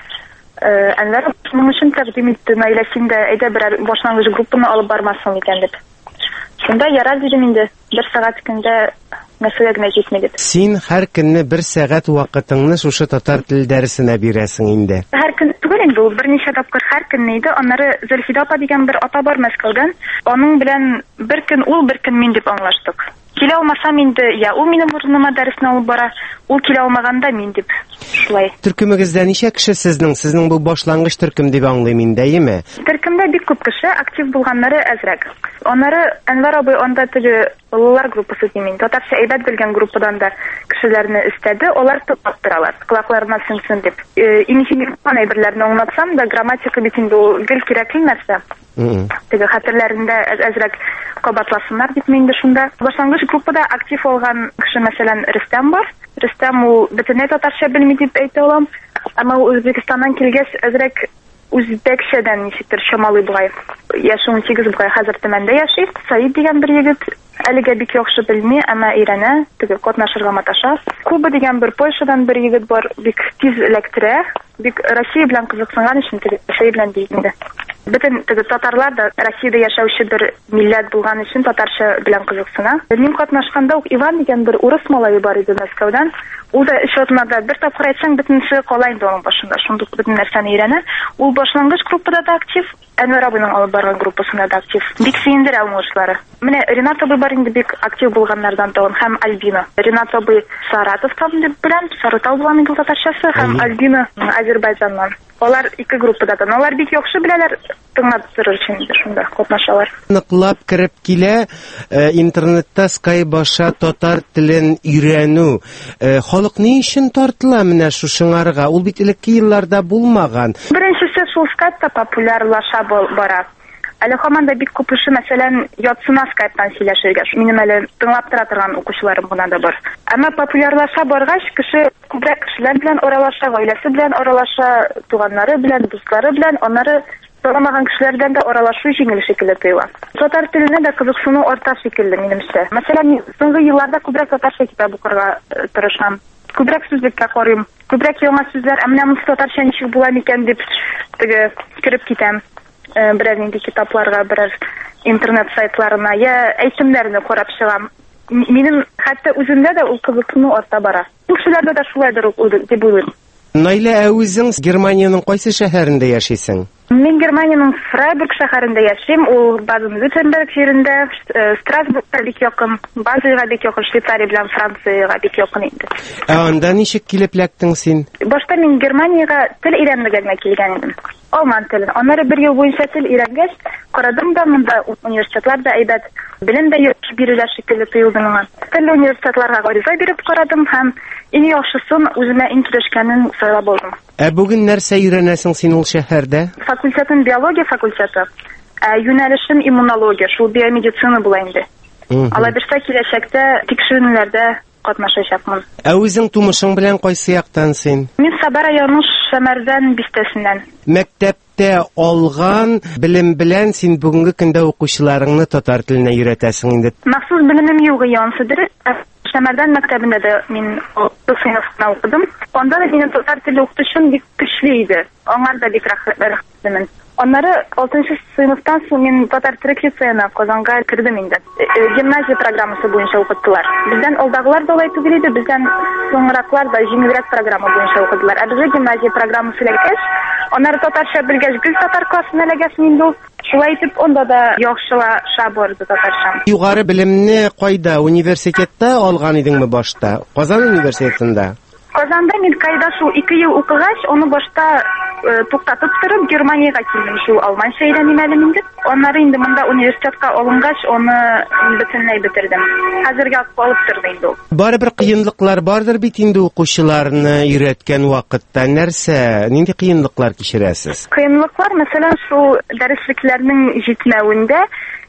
Әнвәр шуның өчен тәкъдим итте, Наилә, син дә әйдә берәр башлангыч группаны алып бармассың икән дип. Шунда ярар дидем инде, бер сәгать көндә мәсьәлә генә җитмәде. Син һәр көнне бер сәгать вакытыңны шушы татар теле дәресенә бирәсең инде. Һәр көн түгел инде, ул берничә тапкыр һәр көнне иде. Аннары Зөлфидә апа дигән бер ата бар Мәскәүдән. Аның белән бер көн ул, бер көн мин дип аңлаштык. Килә алмасам инде, я ул минем урыныма дәресне алып бара, ул килә алмаганда мин дип. Шулай. Төркемегездә ничә кеше сезнең? Сезнең бу башлангыч төркем дип аңлыйм инде, әйеме? Төркемдә бик күп кеше, актив булганнары әзрәк. Аннары Әнвәр абый анда теге олылар группасы димин. Татарча әйбәт белгән группадан да кешеләрне истәде. Алар тотып торалар, колакларына сеңсен дип. Инешин әйберләрне аңлатсам да, грамматика бит инде ул гел кирәкле нәрсә. Теге хәтерләрендә әзрәк кабатласыннар дип инде шунда. Башлангыч группада актив алган кеше, мәсәлән, Рөстәм бар. Рөстәм ул бөтенләй татарча белми дип әйтә алам. Әмма ул Үзбәкстаннан килгәч әзрәк үзбәкчәдән ничектер чамалый бугай. Яшы ун сигез бугай, хәзер Төмәндә яши. Саид дигән бер егет әлегә бик яхшы белми, әмма өйрәнә, теге катнашырга маташа. Куба дигән бер Польшадан бер егет бар, бик тиз эләктерә, бик Россия белән кызыксынган өчен теге Россия белән дигәндә. Бөтен теге татарлар да Россиядә яшәүче бер милләт булган өчен татарча белән кызыксына. Мин катнашканда ук Иван дигән бер урыс малае бар иде Мәскәүдән. Ул да эшотмада бер тапкыр әйтсәң бөтенсе калай инде аның башында. Шундук бөтен нәрсәне өйрәнә. Ул башлангыч группада да актив, Әнвәр абыйның алып барган группасында да актив. Бик сөендерә уңышлары. Менә Ренат абый бар инде бик актив булганнардан тагын һәм Альбина. Ренат абый Саратовтан дип беләм, Сарытау булган инде татарчасы, һәм Альбина Азербайҗаннан. Алар ике группада да. Алар бик яхшы беләләр, тыңлап торыр өчен шунда катнашалар. Ныклап кереп килә, интернетта Skype аша татар телен өйрәнү. Халык ни өчен тартыла менә шушыңарга? Ул бит элекке елларда булмаган. Беренчесе шул Skype-та популярлаша бара. Әле һаман да бик күп кеше, мәсәлән, ятсына Skype-тан сөйләшергә. Минем әле тыңлап тора торган укучыларым гына да бар. Әмма популярлаша баргач, кеше күбрәк кешеләр белән аралаша, гаиләсе белән аралаша, туганнары белән, дуслары белән, аннары танымаган кешеләрдән дә аралашу җиңел шикелле тоела. Татар теленә дә кызыксыну арта шикелле, минемчә. Мәсәлән, соңгы елларда күбрәк татарча китап укырга тырышам. Күбрәк сүзлеккә карыйм. Күбрәк яңа сүзләр, әмма монысы татарча ничек була микән дип теге киреп китәм. Берәр нинди китапларга, берәр интернет сайтларына, я әйтемнәрне карап чыгам. Минем хәтта үземдә дә ул кызыксыну арта бара. Кешеләрдә дә шулайдыр дип уйлыйм. Наилә, ә үзең Германиянең кайсы шәһәрендә яшисең? Мин Германиянең Фрайбург шәһәрендә яшим. Ул Баден-Вюртемберг җирендә, Страсбургка бик якын, Базельга бик якын, Швейцария белән Франциягә бик якын инде. Ә анда ничек килеп ләктең син? Башта мин Германиягә тел өйрәнергә генә килгән идем. Алман телен. Аннары бер ел буенча тел өйрәнгәч, карадым да монда университетларда әйбәт белем дә яхшы бирелә шикелле тоелды миңа. Төрле университетларга гариза биреп карадым һәм иң яхшысын үземә иң килешкәнен сайлап алдым. Ә бүген нәрсә өйрәнәсең син ул шәһәрдә? Факультетым биология факультеты. Ә юнәлешем иммунология, шул биомедицина була инде. Алабирса киләчәктә тикшеренүләрдә катнашачакмын. Ә үзең тумышың белән кайсы яктан син? Мин Саба районы Шәмәрдән бистәсеннән. Мәктәптә алган белем белән син бүгенге көндә укучыларыңны татар теленә өйрәтәсең инде. Махсус белемем юк, янсыдыр. Шәмәрдән мәктәбендә дә мин сыйныфта укыдым. Анда да минем татар теле укытучым бик көчле иде. Аңар да бик рәхмәтлемен. Аннары алтынчы сыйныфтан соң мин татар төрек лицеена Казанга кирдем инде. Гимназия программасы буенча укыттылар. Бездән алдагылар да алай түгел иде, бездән соңраклар да җиңелрәк программа буенча укыдылар. Ә безгә гимназия программасы эләккәч, аннары татарча белгәч, гел татар классына эләгәсен инде. Шулай итеп, онда да яхшылаша барды татарча. Югары белемне кайда, университетта алган идеңме башта? Казан университетында? Казанда мин кайда шул ике ел укыгач, аны башта туктатып торып, Германиягә килдем, шул алманча өйрәним әле инде. Аннары инде монда университетка алынгач, аны бөтенләй бетердем. Хәзергә калып торды инде ул. Барыбер кыенлыклар бардыр бит инде укучыларны өйрәткән вакытта. Нәрсә, нинди кыенлыклар кичерәсез? Кыенлыклар, мәсәлән, шул дәреслекләрнең җитмәвендә,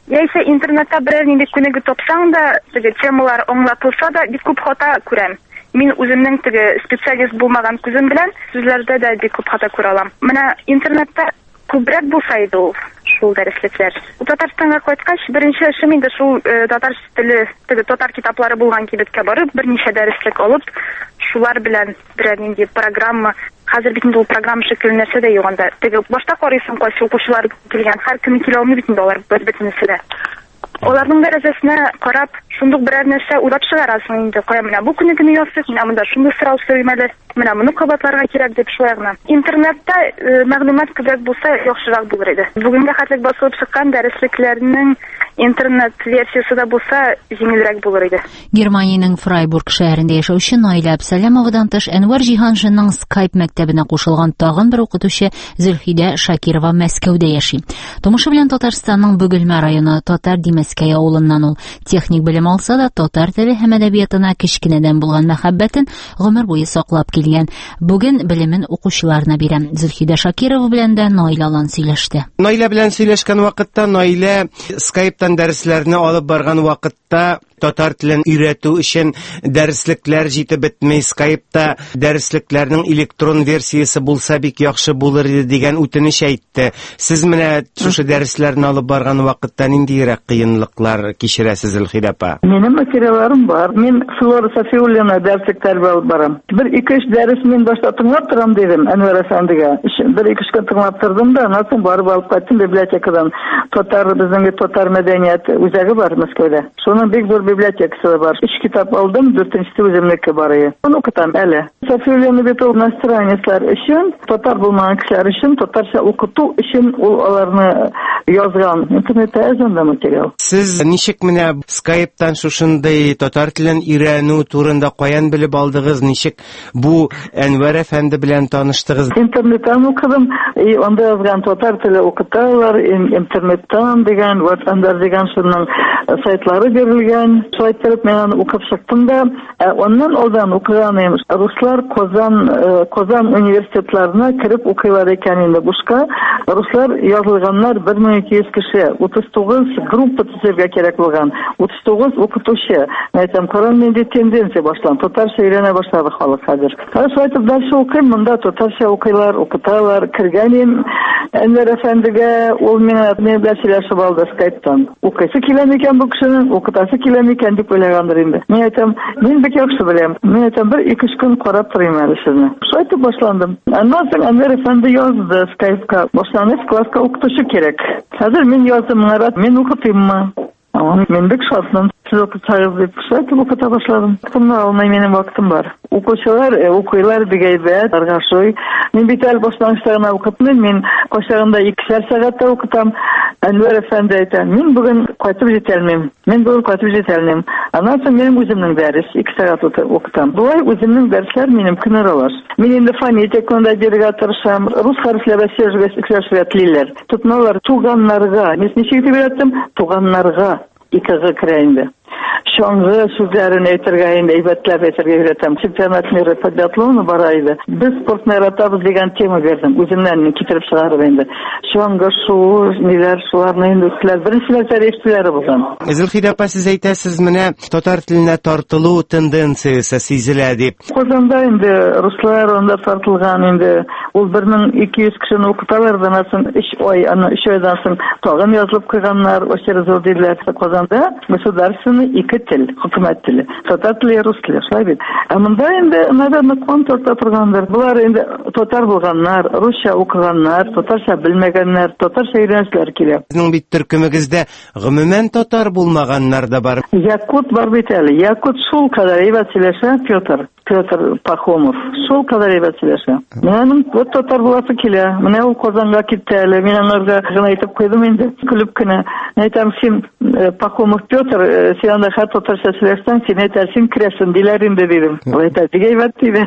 Яисә интернетта берәр нинди күнеге тапсаң да, теге темалар аңлатылса да, бик күп хата күрәм. Мин үземнең теге специалист булмаган күзем белән сүзләрдә дә бик күп хата күрә алам. Менә интернетта күбрәк булса иде ул шул дәреслекләр. Татарстанга кайткач, беренче эшем инде шул татар теле, теге татар китаплары булган кибеткә барып, берничә дәреслек алып, шулар белән берәр нинди программа, хәзер бит инде ул программа шикелле нәрсә дә юк анда. Теге башта карыйсың, кайсы укучылар килгән, һәр көн килә алмый бит инде алар бөтенесе дә. Аларның дәрәҗәсенә карап, шундук берәр нәрсә уйлап чыгарасың инде. Кая менә бу күнегене ясыйк, менә монда шундый сорау сөйлим әле, менә моны кабатларга кирәк дип шулай гына. Интернетта э, мәгълүмат күбрәк булса яхшырак булыр иде. Бүгенгә хәтлек басылып чыккан дәреслекләрнең интернет версиясы да булса җиңелрәк булыр иде. Германиянең Фрайбург шәһәрендә яшәүче Наилә Әбсәләмовадан тыш Әнвәр Җиһаншинның Skype мәктәбенә кушылган тагын бер укытучы Зөлхидә Шакирова Мәскәүдә яши. Тумышы белән Татарстанның Бөгелмә районы Татар Димәскәй авылыннан ул. Техник белем алса да, татар теле һәм әдәбиятына кечкенәдән булган мәхәббәтен гомер буе саклап килгән. Бүген белемен укучыларына бирә. Зөлхидә Шакирова белән дә Наилә алан сөйләште. Наилә белән сөйләшкән вакытта Наилә Skype-тан дәресләрне алып барган вакытта татар телен өйрәтү өчен дәреслекләр җитеп бетмәй, Skype-та дәреслекләрнең электрон версиясе булса бик яхшы булыр иде дигән үтенеч әйтте. Сез менә шушы дәресләрне алып барган вакытта ниндирәк кыенлыклар кичерәсез, Зөлхидә апа? Минем материалларым бар. Мин Флора Софиуллина дәреслектәр алып барам. Бер-ике дәрес мин башта тыңлап торам дидем Әнвәр әфәндегә. Бер-ике көн тыңлап тордым да, аннан барып алып кайттым библиотекадан. Татар безнең татар мәдәният үзәге бар Мәскәүдә. Шуның бик зур библиотекасы бар. Өч китап алдым, дүртенчесе үземнеке бар иде. Аны укытам әле. Софиуллина бит ул настраниялар өчен, татар булмаган кешеләр өчен, татарча укыту өчен ул аларны язган. Интернетта әзәндә материал. Сез ничек менә Skype-тан шушындай татар телен өйрәнү турында каян белеп алдыгыз? Ничек бу Әнвәр әфәнде белән таныштыгыз? Интернеттан укыдым. И анда язган татар теле укыталар, интернеттан дигән, вот анда дигән шуның сайтлары бирелгән. Шулай итеп мен аны укып чыктым да, оннан алдан укыганым. Руслар Казан Казан университетларына кирип укыйлар икән инде бушка. Руслар язылганнар бер мең ике йөз кеше. утыз тугыз группа төзергә кирәк булган. утыз тугыз укытучы. Әйтәм, каран нинди тенденция башлан. Татарча өйрәнә башлады халык хәзер. Шулай итеп дальше укыйм, монда татарча укыйлар, укыталар. Кергәнем Әнвәр әфәндегә, ул миңа белән сөйләшеп алды Skype-тан. Укыйсы килә микән бу кешенең, укытасы килә микән дип уйлагандыр инде. Мин әйтәм, мин бик яхшы беләм. Мин әйтәм, бер-ике көн карап торыйм әле сезне. Шулай итеп башландым. Аннан соң Әнвәр әфәнде язды Skype-ка. Башлангыч класска укытучы кирәк. Хәзер мин яздым, мин укытыйммы? Мен бик шатмын. Сез укытсагыз дип, шулай итеп укыта башладым. Кемне алмай, минем вакытым бар. Укучылар, укыйлар бик әйбәт, аргашый. Мин бит әле башлангычта гына укытмыйм, мин кайчагында ике сәгатьтә укытам. Әнвәр әфәнде әйтә, мин бүген кайтып җитәлмим. Мин бүген кайтып җитәлмим. Аннан соң минем үземнең дәрес ике сәгать укытам. Булай үземнең дәресләр минем көнаралаш. Мин инде фонетиканы бирергә тырышам. Рус хәрефләре сөйләшергә телиләр. Тотыналар туганнарга. Мин ничек дип әйттем? Туганнарга. Икеге керә инде. Шаңгы сүзләрен әйтергә инде әйбәтләп әйтергә өйрәтәм. Чемпионат мира по биатлону бара иде. Без спортны яратабыз дигән тема бирдем. Үземнән китереп чыгарып инде. Шаңгы шу, ниләр шуларны инде үзләр беренчеләр тәрифләре булган. Зөлхидә апа, сез әйтәсез, менә татар теленә тартылу тенденциясе сизелә дип. Казанда инде руслар анда тартылган инде. Ул бер мең ике йөз кешене укыталар, данасын өч ай, аны өч айдан соң тагын язылып куйганнар, очеред диләр. Казанда государственный ике тел, хөкүмәт теле. Татар теле, рус теле, шулай бит. Ә монда инде наверное контракта торгандыр. Булар инде татар булганнар, русча укыганнар, татарча белмәгәннәр, татарча өйрәнүчеләр килә. Сезнең бит төркемегездә гомумән татар булмаганнар да бар. Якут бар бит әле. Якут шул кадәр әйбәт сөйләшә, Петр. Петр Пахомов. Шул кадәр әйбәт сөйләшә. Менә вот татар буласы килә. Менә ул Казанга китте әле. Мин аңарга гына әйтеп куйдым инде. Күлеп кенә. Әйтәм, син Пахомов Петр, син анда хат татарча сөйләсәң, син әйтәсең керәсен диләр инде дидем. Ул әйтә, бик әйбәт диде.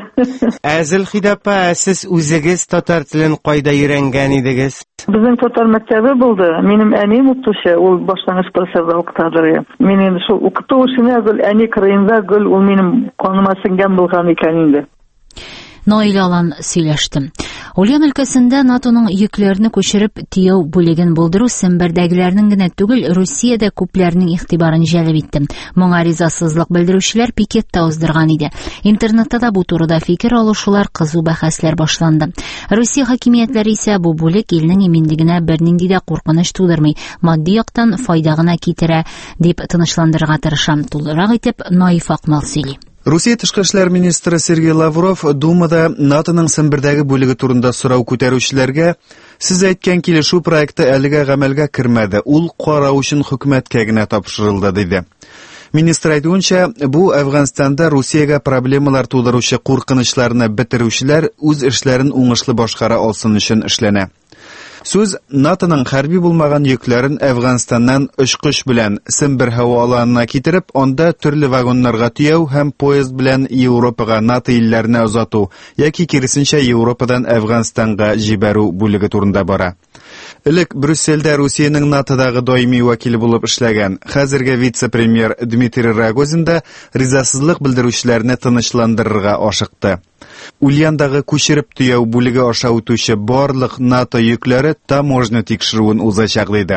Зөлхидә апа, сез үзегез татар телен кайда өйрәнгән идегез? Безнең татар мәктәбе булды. Минем әним укытучы, ул башлангыч классларда укытадыр. Мин инде шул укыту эшенә гел әни кырыенда гел ул минем каныма сеңгән булган икән инде. Наилә алан сөйләште. Ульян өлкәсендә НАТОның йөкләрне күчереп тияү бүлеген булдыру Сембердәгеләрнең генә түгел, Русиядә күпләрнең игътибарын җәлеп итте. Моңа ризасызлык белдерүчеләр пикетта уздырган иде. Интернетта да бу турыда фикер алышулар, кызу бәхәсләр башланды. Русия хакимиятләре исә бу бүлек илнең иминлегенә бернинди дә куркыныч тудырмый, матди яктан файда гына китерә, дип тынычландырырга тырыша. Тулырак итеп Наиф Акмал сөйли. Русия тышкы эшләр министры Сергей Лавров Думада НАТОның Сембердәге бүлеге турында сорау күтәрүчеләргә сез әйткән килешү проекты әлегә гамәлгә кермәде, ул карау өчен хөкүмәткә генә тапшырылды диде. Министр әйтүенчә, бу Әфганстанда Русиягә проблемалар тудыручы куркынычларны бетерүчеләр үз эшләрен уңышлы башкара алсын өчен эшләнә. Сүз НАТОның хәрби булмаган йөкләрен Әфганстаннан очкыч белән Сембер һава аланына китереп, анда төрле вагоннарга тияү һәм поезд белән Европага НАТО илләренә озату, яки киресенчә Европадан Әфганстанга җибәрү бүлеге турында бара. Элек Брюссельдә Русиянең НАТОдагы даими вәкиле булып эшләгән, хәзерге вице-премьер Дмитрий Рогозин да ризасызлык белдерүчеләрне тынычландырырга ашыкты. Ульяндагы күчереп тияү бүлеге аша үтүче барлык НАТО йөкләре таможня тикшерүен узачак диде.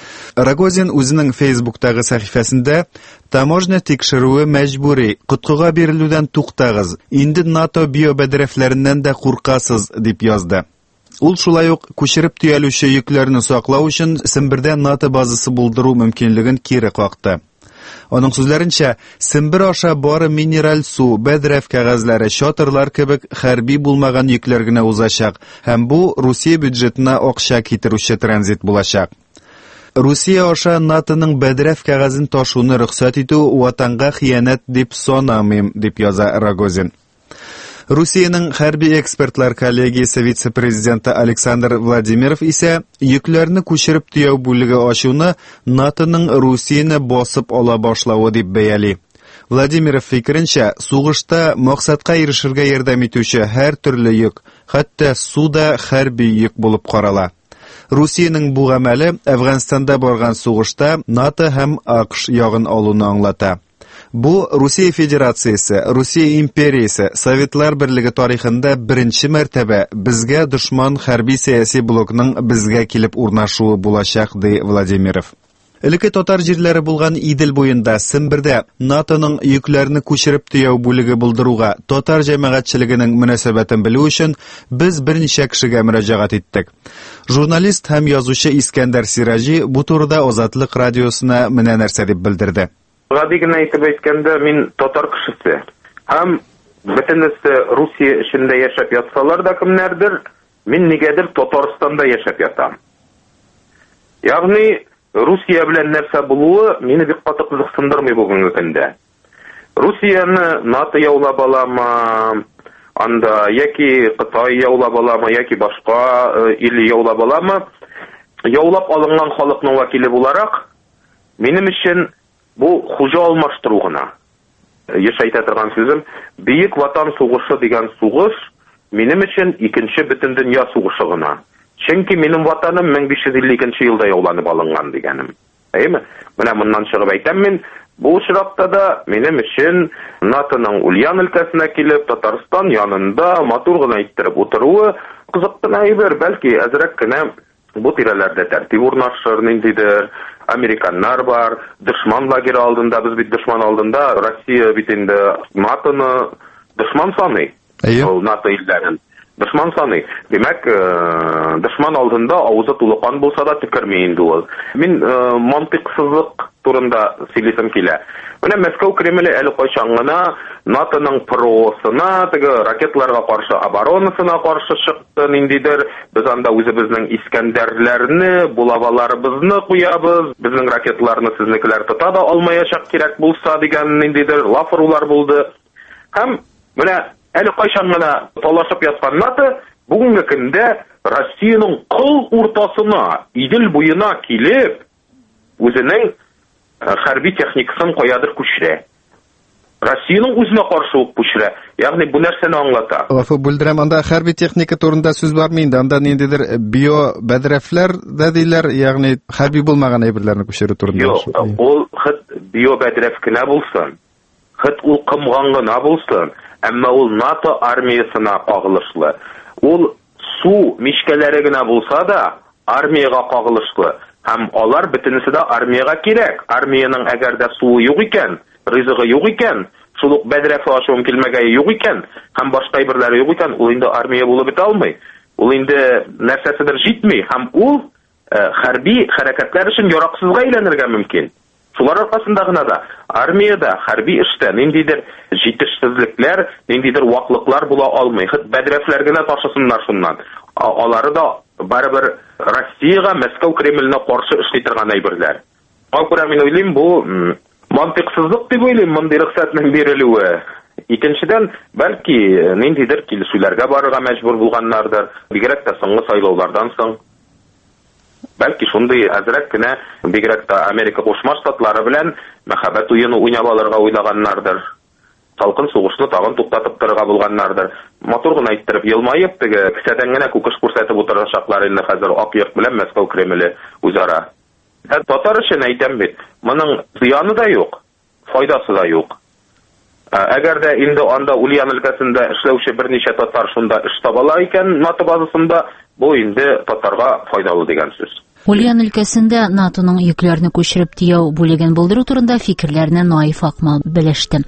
Рогозин үзенең Фейсбуктагы сәхифәсендә таможня тикшерүе мәҗбүри, коткыга бирелүдән туктагыз, инде НАТО биобәдрәфләреннән дә куркасыз дип язды. Ул шулай ук күчереп төялүче йөкләрне саклау өчен Сембердә НАТО базасы булдыру мөмкинлеген кире какты. Аның сүзләренчә, Сембер аша бары минераль су, бәдрәф кәгазьләре, чатырлар кебек хәрби булмаган йөкләр генә узачак, һәм бу Русия бюджетына акча китерүче транзит булачак. Русия аша НАТОның бәдрәф кәгазен ташуны рөхсәт итү ватанга хыянәт дип санамыйм, дип яза Рогозин. Русиянең хәрби экспертлар коллегиясе вице-президенты Александр Владимиров исә йөкләрне күчереп тияү бүлеге ачуны НАТОның Русияне басып ала башлавы дип бәяли. Владимиров фикеренчә, сугышта максатка ирешергә ярдәм итүче һәр төрле йөк, хәтта суда хәрби йөк булып карала. Русиянең бу гамәле Әфганстанда барган сугышта НАТО һәм АКШ ягын алуны аңлата. Бу Русия Федерациясе, Русия империясе, Советлар Берлеге тарихында беренче мәртәбә безгә дошман хәрби сәяси блокның безгә килеп урнашуы булачак, ди Владимиров. Элекке татар җирләре булган Идел буенда, Сембердә НАТОның йөкләрне күчереп тияү бүлеге булдыруга татар җәмәгатьчелегенең мөнәсәбәтен белү өчен без берничә кешегә мөрәҗәгать иттек. Журналист һәм язучы Искәндәр Сиражи бу турыда Азатлык радиосына менә нәрсә дип белдерде. Гади генә әйтеп әйткәндә, мин татар кешесе. Һәм бөтенесе Русия эчендә яшәп ятсалар да кемнәрдер, мин нигәдер Татарстанда яшәп ятам. Ягъни Русия белән нәрсә булуы мине бик каты кызыксындырмый бүгенге көндә. Русияны НАТО яулап аламы, анда яки Кытай яулап аламы, яки башка ил яулап аламы, яулап алынган халыкның вәкиле буларак, минем өчен бу хуҗа алмаштыру гына. Еш әйтә торган сүзем, Бөек Ватан сугышы дигән сугыш минем өчен икенче бөтен дөнья сугышы гына. Чөнки минем ватаным мең биш йөз илле икенче елда яуланып алынган дигәнем. Әйме? Менә моннан чыгып әйтәм мин, бу очракта да минем өчен НАТОның Ульян өлкәсенә килеп, Татарстан янында матур гына иттереп утыруы кызык кына әйбер, бәлки әзрәк кенә бу тирәләрдә тәртип урнашыр, ниндидер американнар бар, дошман лагере алдында, без бит дошман алдында, Россия бит инде НАТОны дошман саный. Ул НАТО илләрен дошман саный. Димәк, дошман алдында авызы тулы кан булса да төкерми инде ул. Мин мантыксызлык турында сөйлисем килә. Менә Мәскәү Кремле әле кайчан гына НАТОның ПРОсына, теге ракетларга каршы оборонасына каршы чыкты, ниндидер, без анда үзебезнең Искәндәрләрне, булаваларыбызны куябыз, безнең ракетларны сезнекеләр тота да алмаячак кирәк булса дигән ниндидер лафырулар булды. Һәм менә әле кайчан гына талашып яткан НАТО бүгенге көндә Россиянең кыл уртасына, Идел буена килеп, үзенең хәрби техникасын каядыр күчерә. Россиянең үзенә каршы ук күчерә. Ягъни бу нәрсәне аңлата. Гафу бүлдерәм, анда хәрби техника турында сүз бармы инде? Анда ниндидер био бәдрәфләр дә диләр, ягъни хәрби булмаган әйберләрне күчерү турында. Юк, ул хит био бәдрәф кенә булсын. Хит ул кымган гына булсын, әмма ул НАТО армиясына кагылышлы. Ул су мишкәләре генә булса да армияга кагылышлы. Һәм алар бөтенесе дә армияга кирәк. Армияның әгәр дә суы юк икән, ризыгы юк икән, шул ук бәдрәфе ашуым килмәгәе юк икән, һәм башка әйберләре юк икән, ул инде армия булып бетә алмый. Ул инде нәрсәседер җитми, һәм ул хәрби хәрәкәтләр өчен яраксызга әйләнергә мөмкин. Шулар аркасында гына да армиядә, хәрби эштә ниндидер җитешсезлекләр, ниндидер ваклыклар була алмый. Хит бәдрәфләр генә ташысыннар шуннан. Алары да барыбер Россиягә, Мәскәү Кремленә каршы эшли торган әйберләр. Акыра мин уйлыйм, бу мантыксызлык дип уйлыйм, мондый рөхсәтнең бирелүе. Икенчедән, бәлки ниндидер килешүләргә барырга мәҗбүр булганнардыр, бигрәк тә соңгы сайлаулардан соң. Бәлки шундый әзрәк кенә бигрәк тә Америка Кушма Штатлары белән мәхәббәт уены уйнап алырга уйлаганнардыр. Салкын сугышны тагын туктатып торырга булганнардыр. Матур гына әйттереп, елмаеп, теге кисәдән генә күкеш күрсәтеп утырачаклар инде хәзер Ак йорт белән Мәскәү Кремле үзара. Ә татар өчен әйтәм бит, моның зыяны да юк, файдасы да юк. Әгәр дә инде анда Ульян өлкәсендә эшләүче берничә татар шунда эш табала икән НАТО базасында, бу инде татарга файдалы дигән сүз. Ульян өлкәсендә НАТОның йөкләрне күчереп тияу бүлеген булдыру турында фикерләрне Наиф Акмал белеште.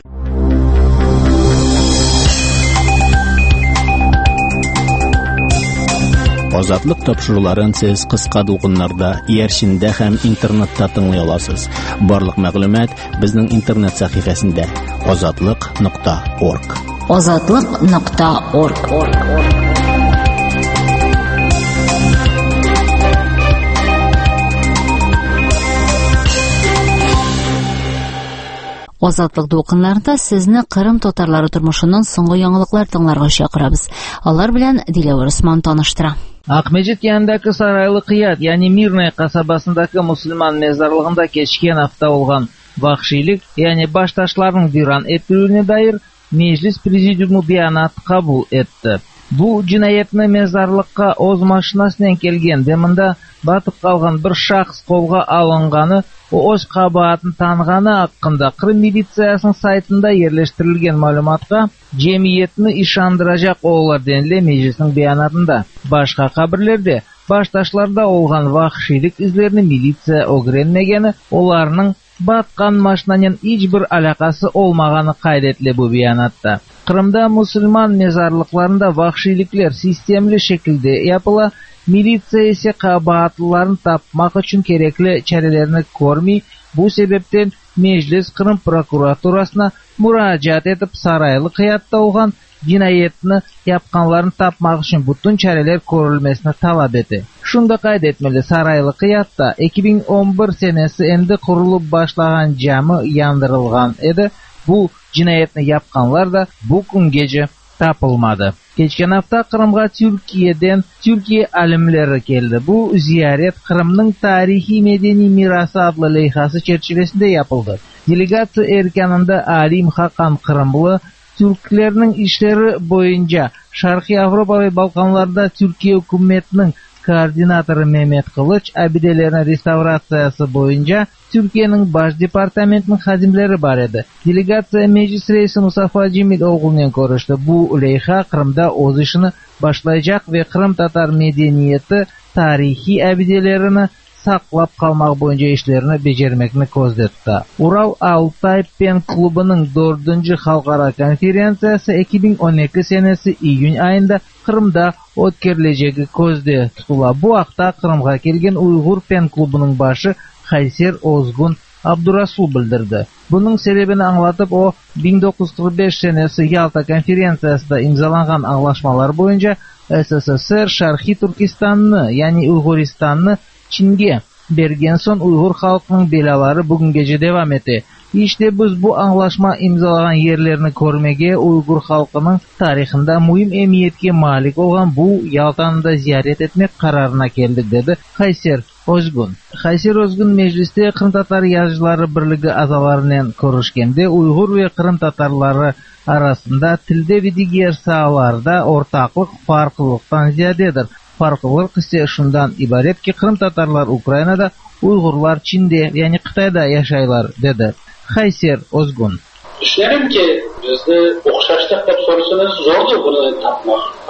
Азатлык тапшыруларын сез кыска дулкыннарда, иярчендә һәм интернетта тыңлый аласыз. Барлык мәгълүмат безнең интернет сәхифәсендә азатлык нокта орг. азатлык нокта орг. Азатлык дулкыннарында сезне Кырым татарлары тормышының соңгы яңалыклар тыңларга чакырабыз. Алар белән Диләвер Усман таныштыра. Акмеджит янындагы Сарайлы Кыят, ягъни Мирная касабасындагы мусульман мезарлыгында кечкен hafta булган вахшилик, ягъни баш ташларның виран этилүне даир Мejlis Президиумы биянат кабул этте. Бу җинаятны мезарлыкка оз машинасынан келген, демында батып калган бер шахс колга алынганы, оз кабатын танганы хакында Кырым милициясының сайтында ерлештирилген маалыматка җәмгыятьне ишандырачак олар дениле Мejlisning биянатында. Башка каберлерде баш ташларда олган вахшилик изләрне милиция огренмәгәне, оларның баткан машинаның һичбер алакасы олмаганы кайд ителә бу биянатта. Кырымда мусульман мезарлыкларында вахшиликләр системле шәкелдә япыла, милиция исә кабатларын тапмак өчен кирәкле чараларны күрми. Бу сәбәптән Мejlis Кырым прокуратурасына мураҗат этеп Сарайлы Кыятта булган җинаятны япканларын тапмак өчен бүтән чаралар күрелмәсен талап итә. Шунда кайд этмәле Сарайлы Кыятта ике мең он бер сенәсе инде курылып башлаган җамы яндырылган иде. Бу җинаятны япканлар да бу көнгәҗә тапылмады. Кечкен hafta Кырымга Türkiye'den Türkiye alimleri geldi. Bu ziyaret Kırım'ның tarihi medeni mirası adlı leyhası çerçevesinde yapıldı. Delegatsiya erkanında Alim Hakan Kırımlı Türklerinin işleri boyunca Şarkı Avrupa ve Balkanlarda Türkiye hükümetinin koordinatörü Mehmet Kılıç, abidelerin restaurasyası boyunca Türkiye'nin baş departamentinin hazimleri var idi. Delegatsiya Meclis Reisi Mustafa Cemil oğlundan görüştü. Bu leyha Kırım'da o'z işini başlayacak ve Kırım Tatar medeniyeti tarihi abidelerini saqlab qalmaq boyunca işlerini becermekni ko'zda tutdi. Ural Altay Pen klubining dördüncü xalqaro konferensiyasi iki ming o'n ikki senesi iyun ayında Kırım'da o'tkazilajagi ko'zda tutildi. Bu haqda Kırımga kelgan Uyg'ur Pen klubining boshi Hayser Ozgun Abdurasul bildirdi. Bunun sebebini anlatıp o bin dokuz yüz kırk beş senesi Yalta konferensiyasida imzalangan anlaşmalar boyunca S S S R Şarkı Türkistan'ı yani Uyg'uristan'ı Çin'ge bergen son Uyghur halkının belaları bugün gece devam etti. İşte biz bu anlaşma imzalanan yerlerini görmege Uyghur halkının tarihinde mühim emniyetke malik olan bu Yalta'nı da ziyaret etmek kararına geldik dedi Hayser Ozgun. Hayser Ozgun mecliste Kırım Tatar Yazıcıları Birliği azalarından görüşkende Uyghur ve Kırım Tatarları arasında tilde ve diğer sahalarda ortaklık farklılıktan ziyadedir. Farklılık ise şundan ibaret ki Kırım Tatarlar Ukrayna'da, Uygurlar Çin'de yani Kıtay'da yaşaylar dedi Hayser Ozgun. Düşünelim ki bizde okşaşlık hep sorsanız zordur bunu tapmak. Ama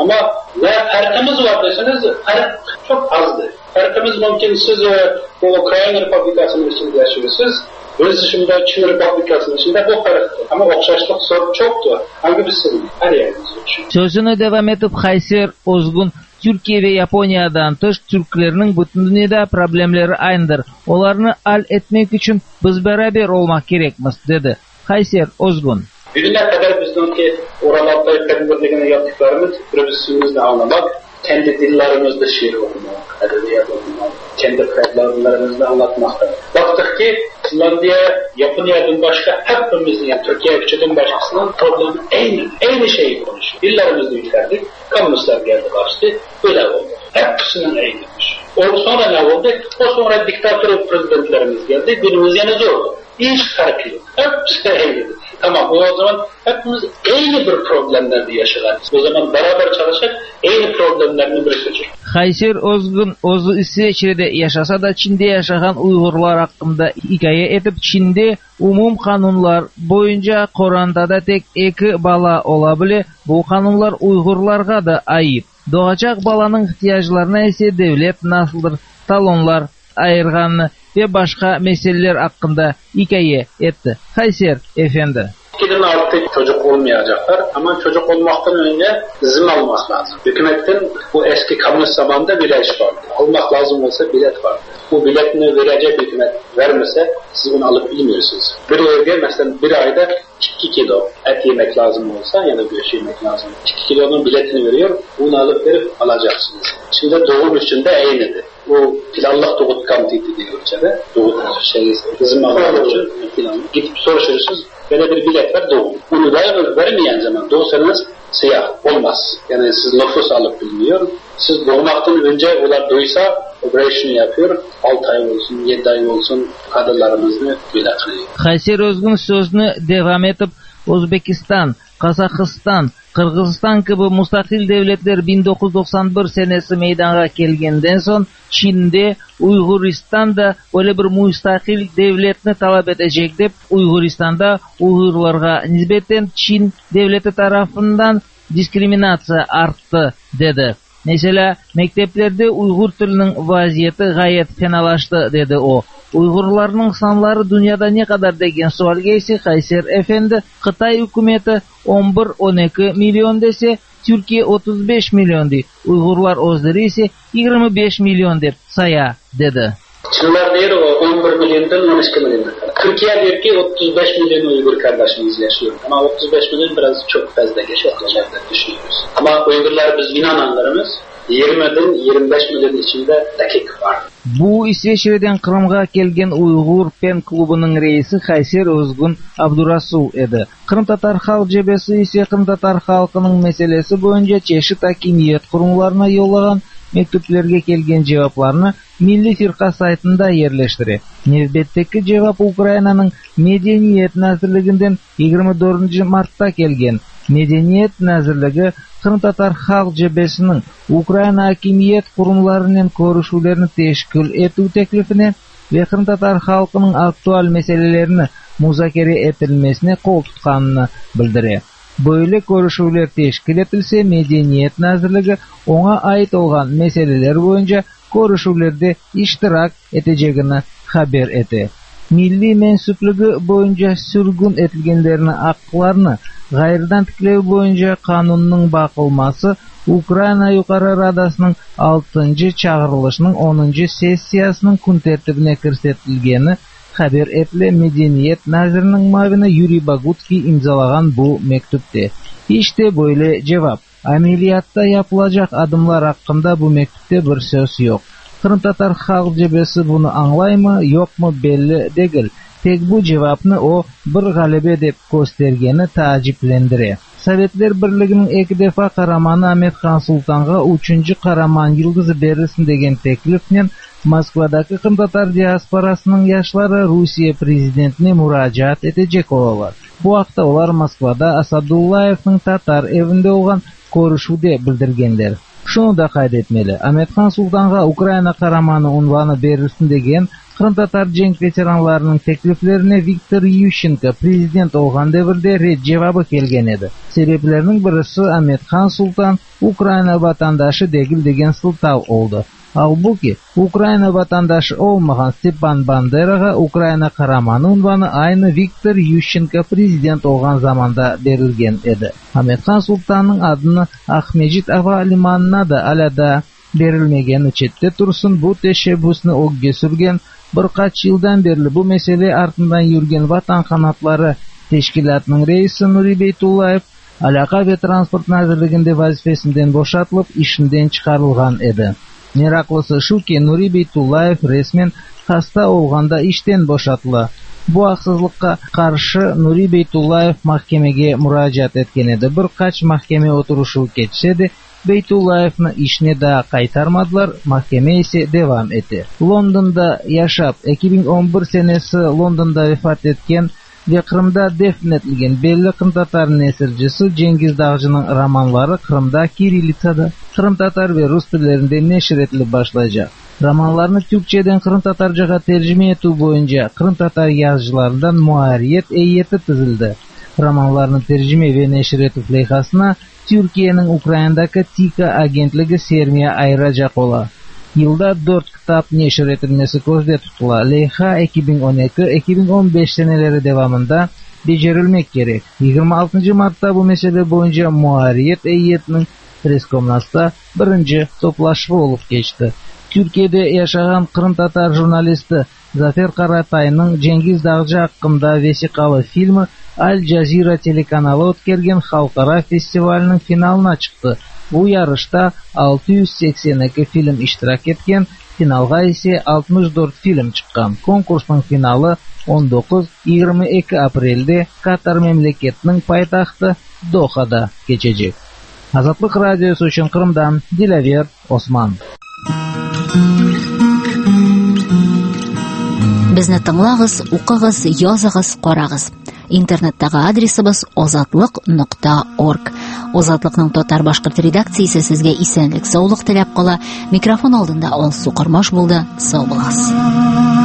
Ve farkımız var deseniz, fark çok azdı. Farkımız mümkün siz bu Ukrayna Republikası'nın içinde yaşıyorsunuz. Biz şimdi Çin Republikası'nın içinde bu farktı. Ama okşaşlık sorun çoktu. Hangi bir sırrı? Her yerimiz için. Sözünü devam edip Hayser Ozgun, Türkiye ve Yaponiyadan tış Türklerinin bütün dünyada problemleri aynıdır. Onlarını al etmek için biz beraber olmak gerekmez dedi. Hayser Ozgun. Bugüne kadar bizdeki oralarda kadınlarına yaptıklarımız profesyonelizmle anlamak, kendi dillerimizde şiir okumak, edebiyat okumak, kendi problemlerimizi anlatmakta. Baktık ki Finlandiya, Japonya'dan başka hepimizin, yani Türkiye küçüğün başkasının problemi aynı, aynı şeyi konuşuyor. Dillerimizde yükseldik, komünistler geldi başladı, böyle oldu. Hepsinin aynıymış. O sonra ne oldu? O sonra diktatör prezidentlerimiz geldi, birimiz yine zordu. Hiç farkı yok. Hepsi aynıydı. Tamam, o zaman hepimiz aynı bir problemlerde yaşarız. O zaman beraber çalışarak aynı problemlerini birleştirecek. Hayser Ozgun, ozu İsveç'te yaşasa da Çin'de yaşayan Uygurlar hakkında hikaye edip Çin'de umum kanunlar boyunca Kur'an'da da tek iki bala olabilir. Bu kanunlar Uygurlarga da ayıp. Doğacak balanın ihtiyaçlarına ise devlet nasıldır talonlar ayırganını ve başka meseleler hakkında hikaye etti. Hayser Efendi. Gidin artık çocuk olmayacaklar ama çocuk olmaktan önce izin almak lazım. Hükümetin bu eski komünist zamanında bilet vardı. Almak lazım olsa bilet vardı. Bu biletini verecek hükümet vermese siz bunu alıp bilmiyorsunuz. Bir evde mesela bir ayda iki kilo et yemek lazım olsa ya da göğüs yemek lazım. iki kilonun biletini veriyor. Bunu alıp verip alacaksınız. Şimdi doğum için de aynıdır. O planlıq doğut komiteti diyor içeride. Doğut şey, izin almak için planlıq. Gidip soruşursunuz. Böyle bir bilet var doğum. Bunu da vermeyen zaman doğursanız siyah olmaz. Yani siz nüfus alıp bilmiyor. Siz doğmaktan önce onlar duysa operation yapıyor. altı ay olsun, yedi ay olsun kadınlarımızı böyle kılıyor. Hayser Ozgun sözünü devam edip Özbekistan, Kazakistan, Kırgızistan gibi mustakil devletler bin dokuz yüz doksan bir senesi meydana gelgenden son Çin'de Uyguristan'da öyle bir mustakil devletini talep edecek dep Uyguristan'da Uygurlarga nisbeten Çin devleti tarafından diskriminatsiya arttı dedi. Mesela mekteplerde Uygur tilinin vaziyeti gayet fenalaştı dedi o. Uygurlarning sanları dünyada ne kadar degen sualga ise Hayser Efendi Xitoy hukumati on bir on iki milyon dese Türkiye otuz beş milyon deydi. Uygurlar o'zlari ise yigirma besh milyon deb saya dedi. Çinler diyor o on bir milyondan on iki milyona kadar. Türkiye diyor ki otuz beş milyon Uygur kardeşimiz yaşıyor. Ama otuz beş milyon biraz çok fazla geçiyor. Düşünüyoruz. Ama Uygurlar biz inananlarımız yirmiden yirmi beş milyon içinde dakik var. Bu İsveç'ten Kırım'a kelgen Uygur Pen klubunun reisi Hayser Ozgun Abdurasul edi. Kırım Tatar Halk Cebesi ise Kırım Tatar halkının meselesi boyunca çeşit hakimiyet kurumlarına yollagan mektuplarga kelgen cevaplarını Milli Firqa saytında yerleştiriyor. Navbatdagi cevap Ukraina'nın Medeniyet Nazirliginden yigirma to'rtinchi martda kelgan. Medeniyet Nazirligi Kırım Tatar Halk Cebesi'nin Ukrayna hakimiyet kurumlarının görüşmelerini teşkil etүү teklifini ve Kırım Tatar halkının aktual meselelerini muzakere etilmesine kol tutkanını bildiriyor. Böyle görüşmeler teşkil etilse Medeniyet Nazirligi ona ait olan meseleler boyunca görüşmelerde iştirak edeceğini haber etti. Milli mensupligi boyunca sürgün etilgenlerini haklarını gayrdan tikleu boyunca kanunun bakılması Ukrayna Yukarı Radasının altıncı çağrılışının onuncu sessiyasının kun tertibine kirsetilgeni haber etle Medeniyet Nazirinin mavini Yuri Bagutski imzalagan bu mektupta. İşte böyle cevap. Ameliyatta yapılacak adımlar hakkında bu mektupta bir söz yok. Kırım Tatar Halk Cebesi bunu anlay mı yok mu belli değil. Tek bu cevapni o bir galebe deb göstergeni taajjublendiriyor. Sovetler Birligining iki defa Karaman Ahmet Khan Sultan'a üçüncü Karaman yıldızı berilsin degan teklifnen Moskvadagi Kırım Tatar diasporasının yaşları Rusiya prezidentine müracaat edecek olalar. Bu haqda ular Moskvada Asadullayevning Tatar evinde olan görüşüde bildirgenler. Şunu da kaydetmeli. Ahmet Khan Sultan'a Ukrayna Karamanı unvanı berilsin degan Кырым-татар жеңк ветеранларының теклифлерine Виктор Ющенко президент olgan devirde red cevabı kelgen edi. Sebeplerining birisi Ahmet Khan Sultan Ukraina vatandaşı degil degan sıltav oldu. Halbuki Ukraina vatandaşı olmagan Stepan Banderaga Ukraina kahramanı unvanı aynı Viktor Ющенко prezident olgan zamanda berilgen edi. Ahmet Khan Sultan'ın adını Ahmejit Ava limanına da alada berilmegeni chetde tursun, bu teşebbüsünü ogge sürgen bir kaç yıldan beri bu mesele ardından yürgen Vatan Kanatları Teşkilatı'nın reisi Nuri Beytullayev Alaka ve Transport Nazırlığında vazifesinden boşatılıp işinden çıkarılgan edi. Meraklısı şu ki Nuri Beytullayev resmen hasta olganda işten boşatılı. Bu haksızlıkka karşı Nuri Beytullayev mahkemege müracaat etken edi. Birkaç mahkeme oturuşu geçse de Beytullayev'ni işine daha kaytarmadılar, mahkeme ise devam etti. London'da yaşap, iki bin on bir senesi London'da vefat etken ve Kırım'da defnetilgen belli Kırım Tatar'ın esircisi Cengiz Dağcı'nın romanları Kırım'da Kirillitsa'da, Kırım Tatar ve Rus dillerinde neşir etili başlayacak. Romanlarını Türkçeden Kırım Tatarcaga tercüme etü boyunca Kırım Tatar yazıcılarından muhariyet eyyeti tizildi. Romanlarının tercüme ve neşir etü leyhasına Türkiye'nin Ukrayna'daki Tika agentligi sermiye ayıracak ola. Yılda dört kitap neşir etilmesi gözde tutula. Leyha iki bin on iki iki bin on beş seneleri devamında becerilmek gerek. yigirma altıncı Mart'ta bu mesele boyunca muhariyet eyyetinin Reskomnas'ta birinci toplaşma olup geçti. Türkiye'de yaşayan Kırım Tatar jurnalisti Zafer Karatay'ın Cengiz Dağcı hakkında vesikalı filmi Al Jazeera telekanalı ötkergen Halkara Festivali'nin finalına çıktı. Bu yarışta altı yüz seksen iki film iştirak etken, finalga ise altmış dört film çıkan. Konkursun finali on dokuz yigirma iki aprelde Katar memleketinin paytaxtı Doha'da geçecek. Azatlık Radyosu için Kırım'dan Dilaver Osman. Bizne tыңлагыз, укыгыз, языгыз, карагыз. Интернеттагы адресыбыз озатлык нокта орг. Озатлыкның татар башкорт редакциясе сезгә исәнлек, саулык теләп кала. Микрофон алдында Алсу Кырмаш булды. Сау булыгыз.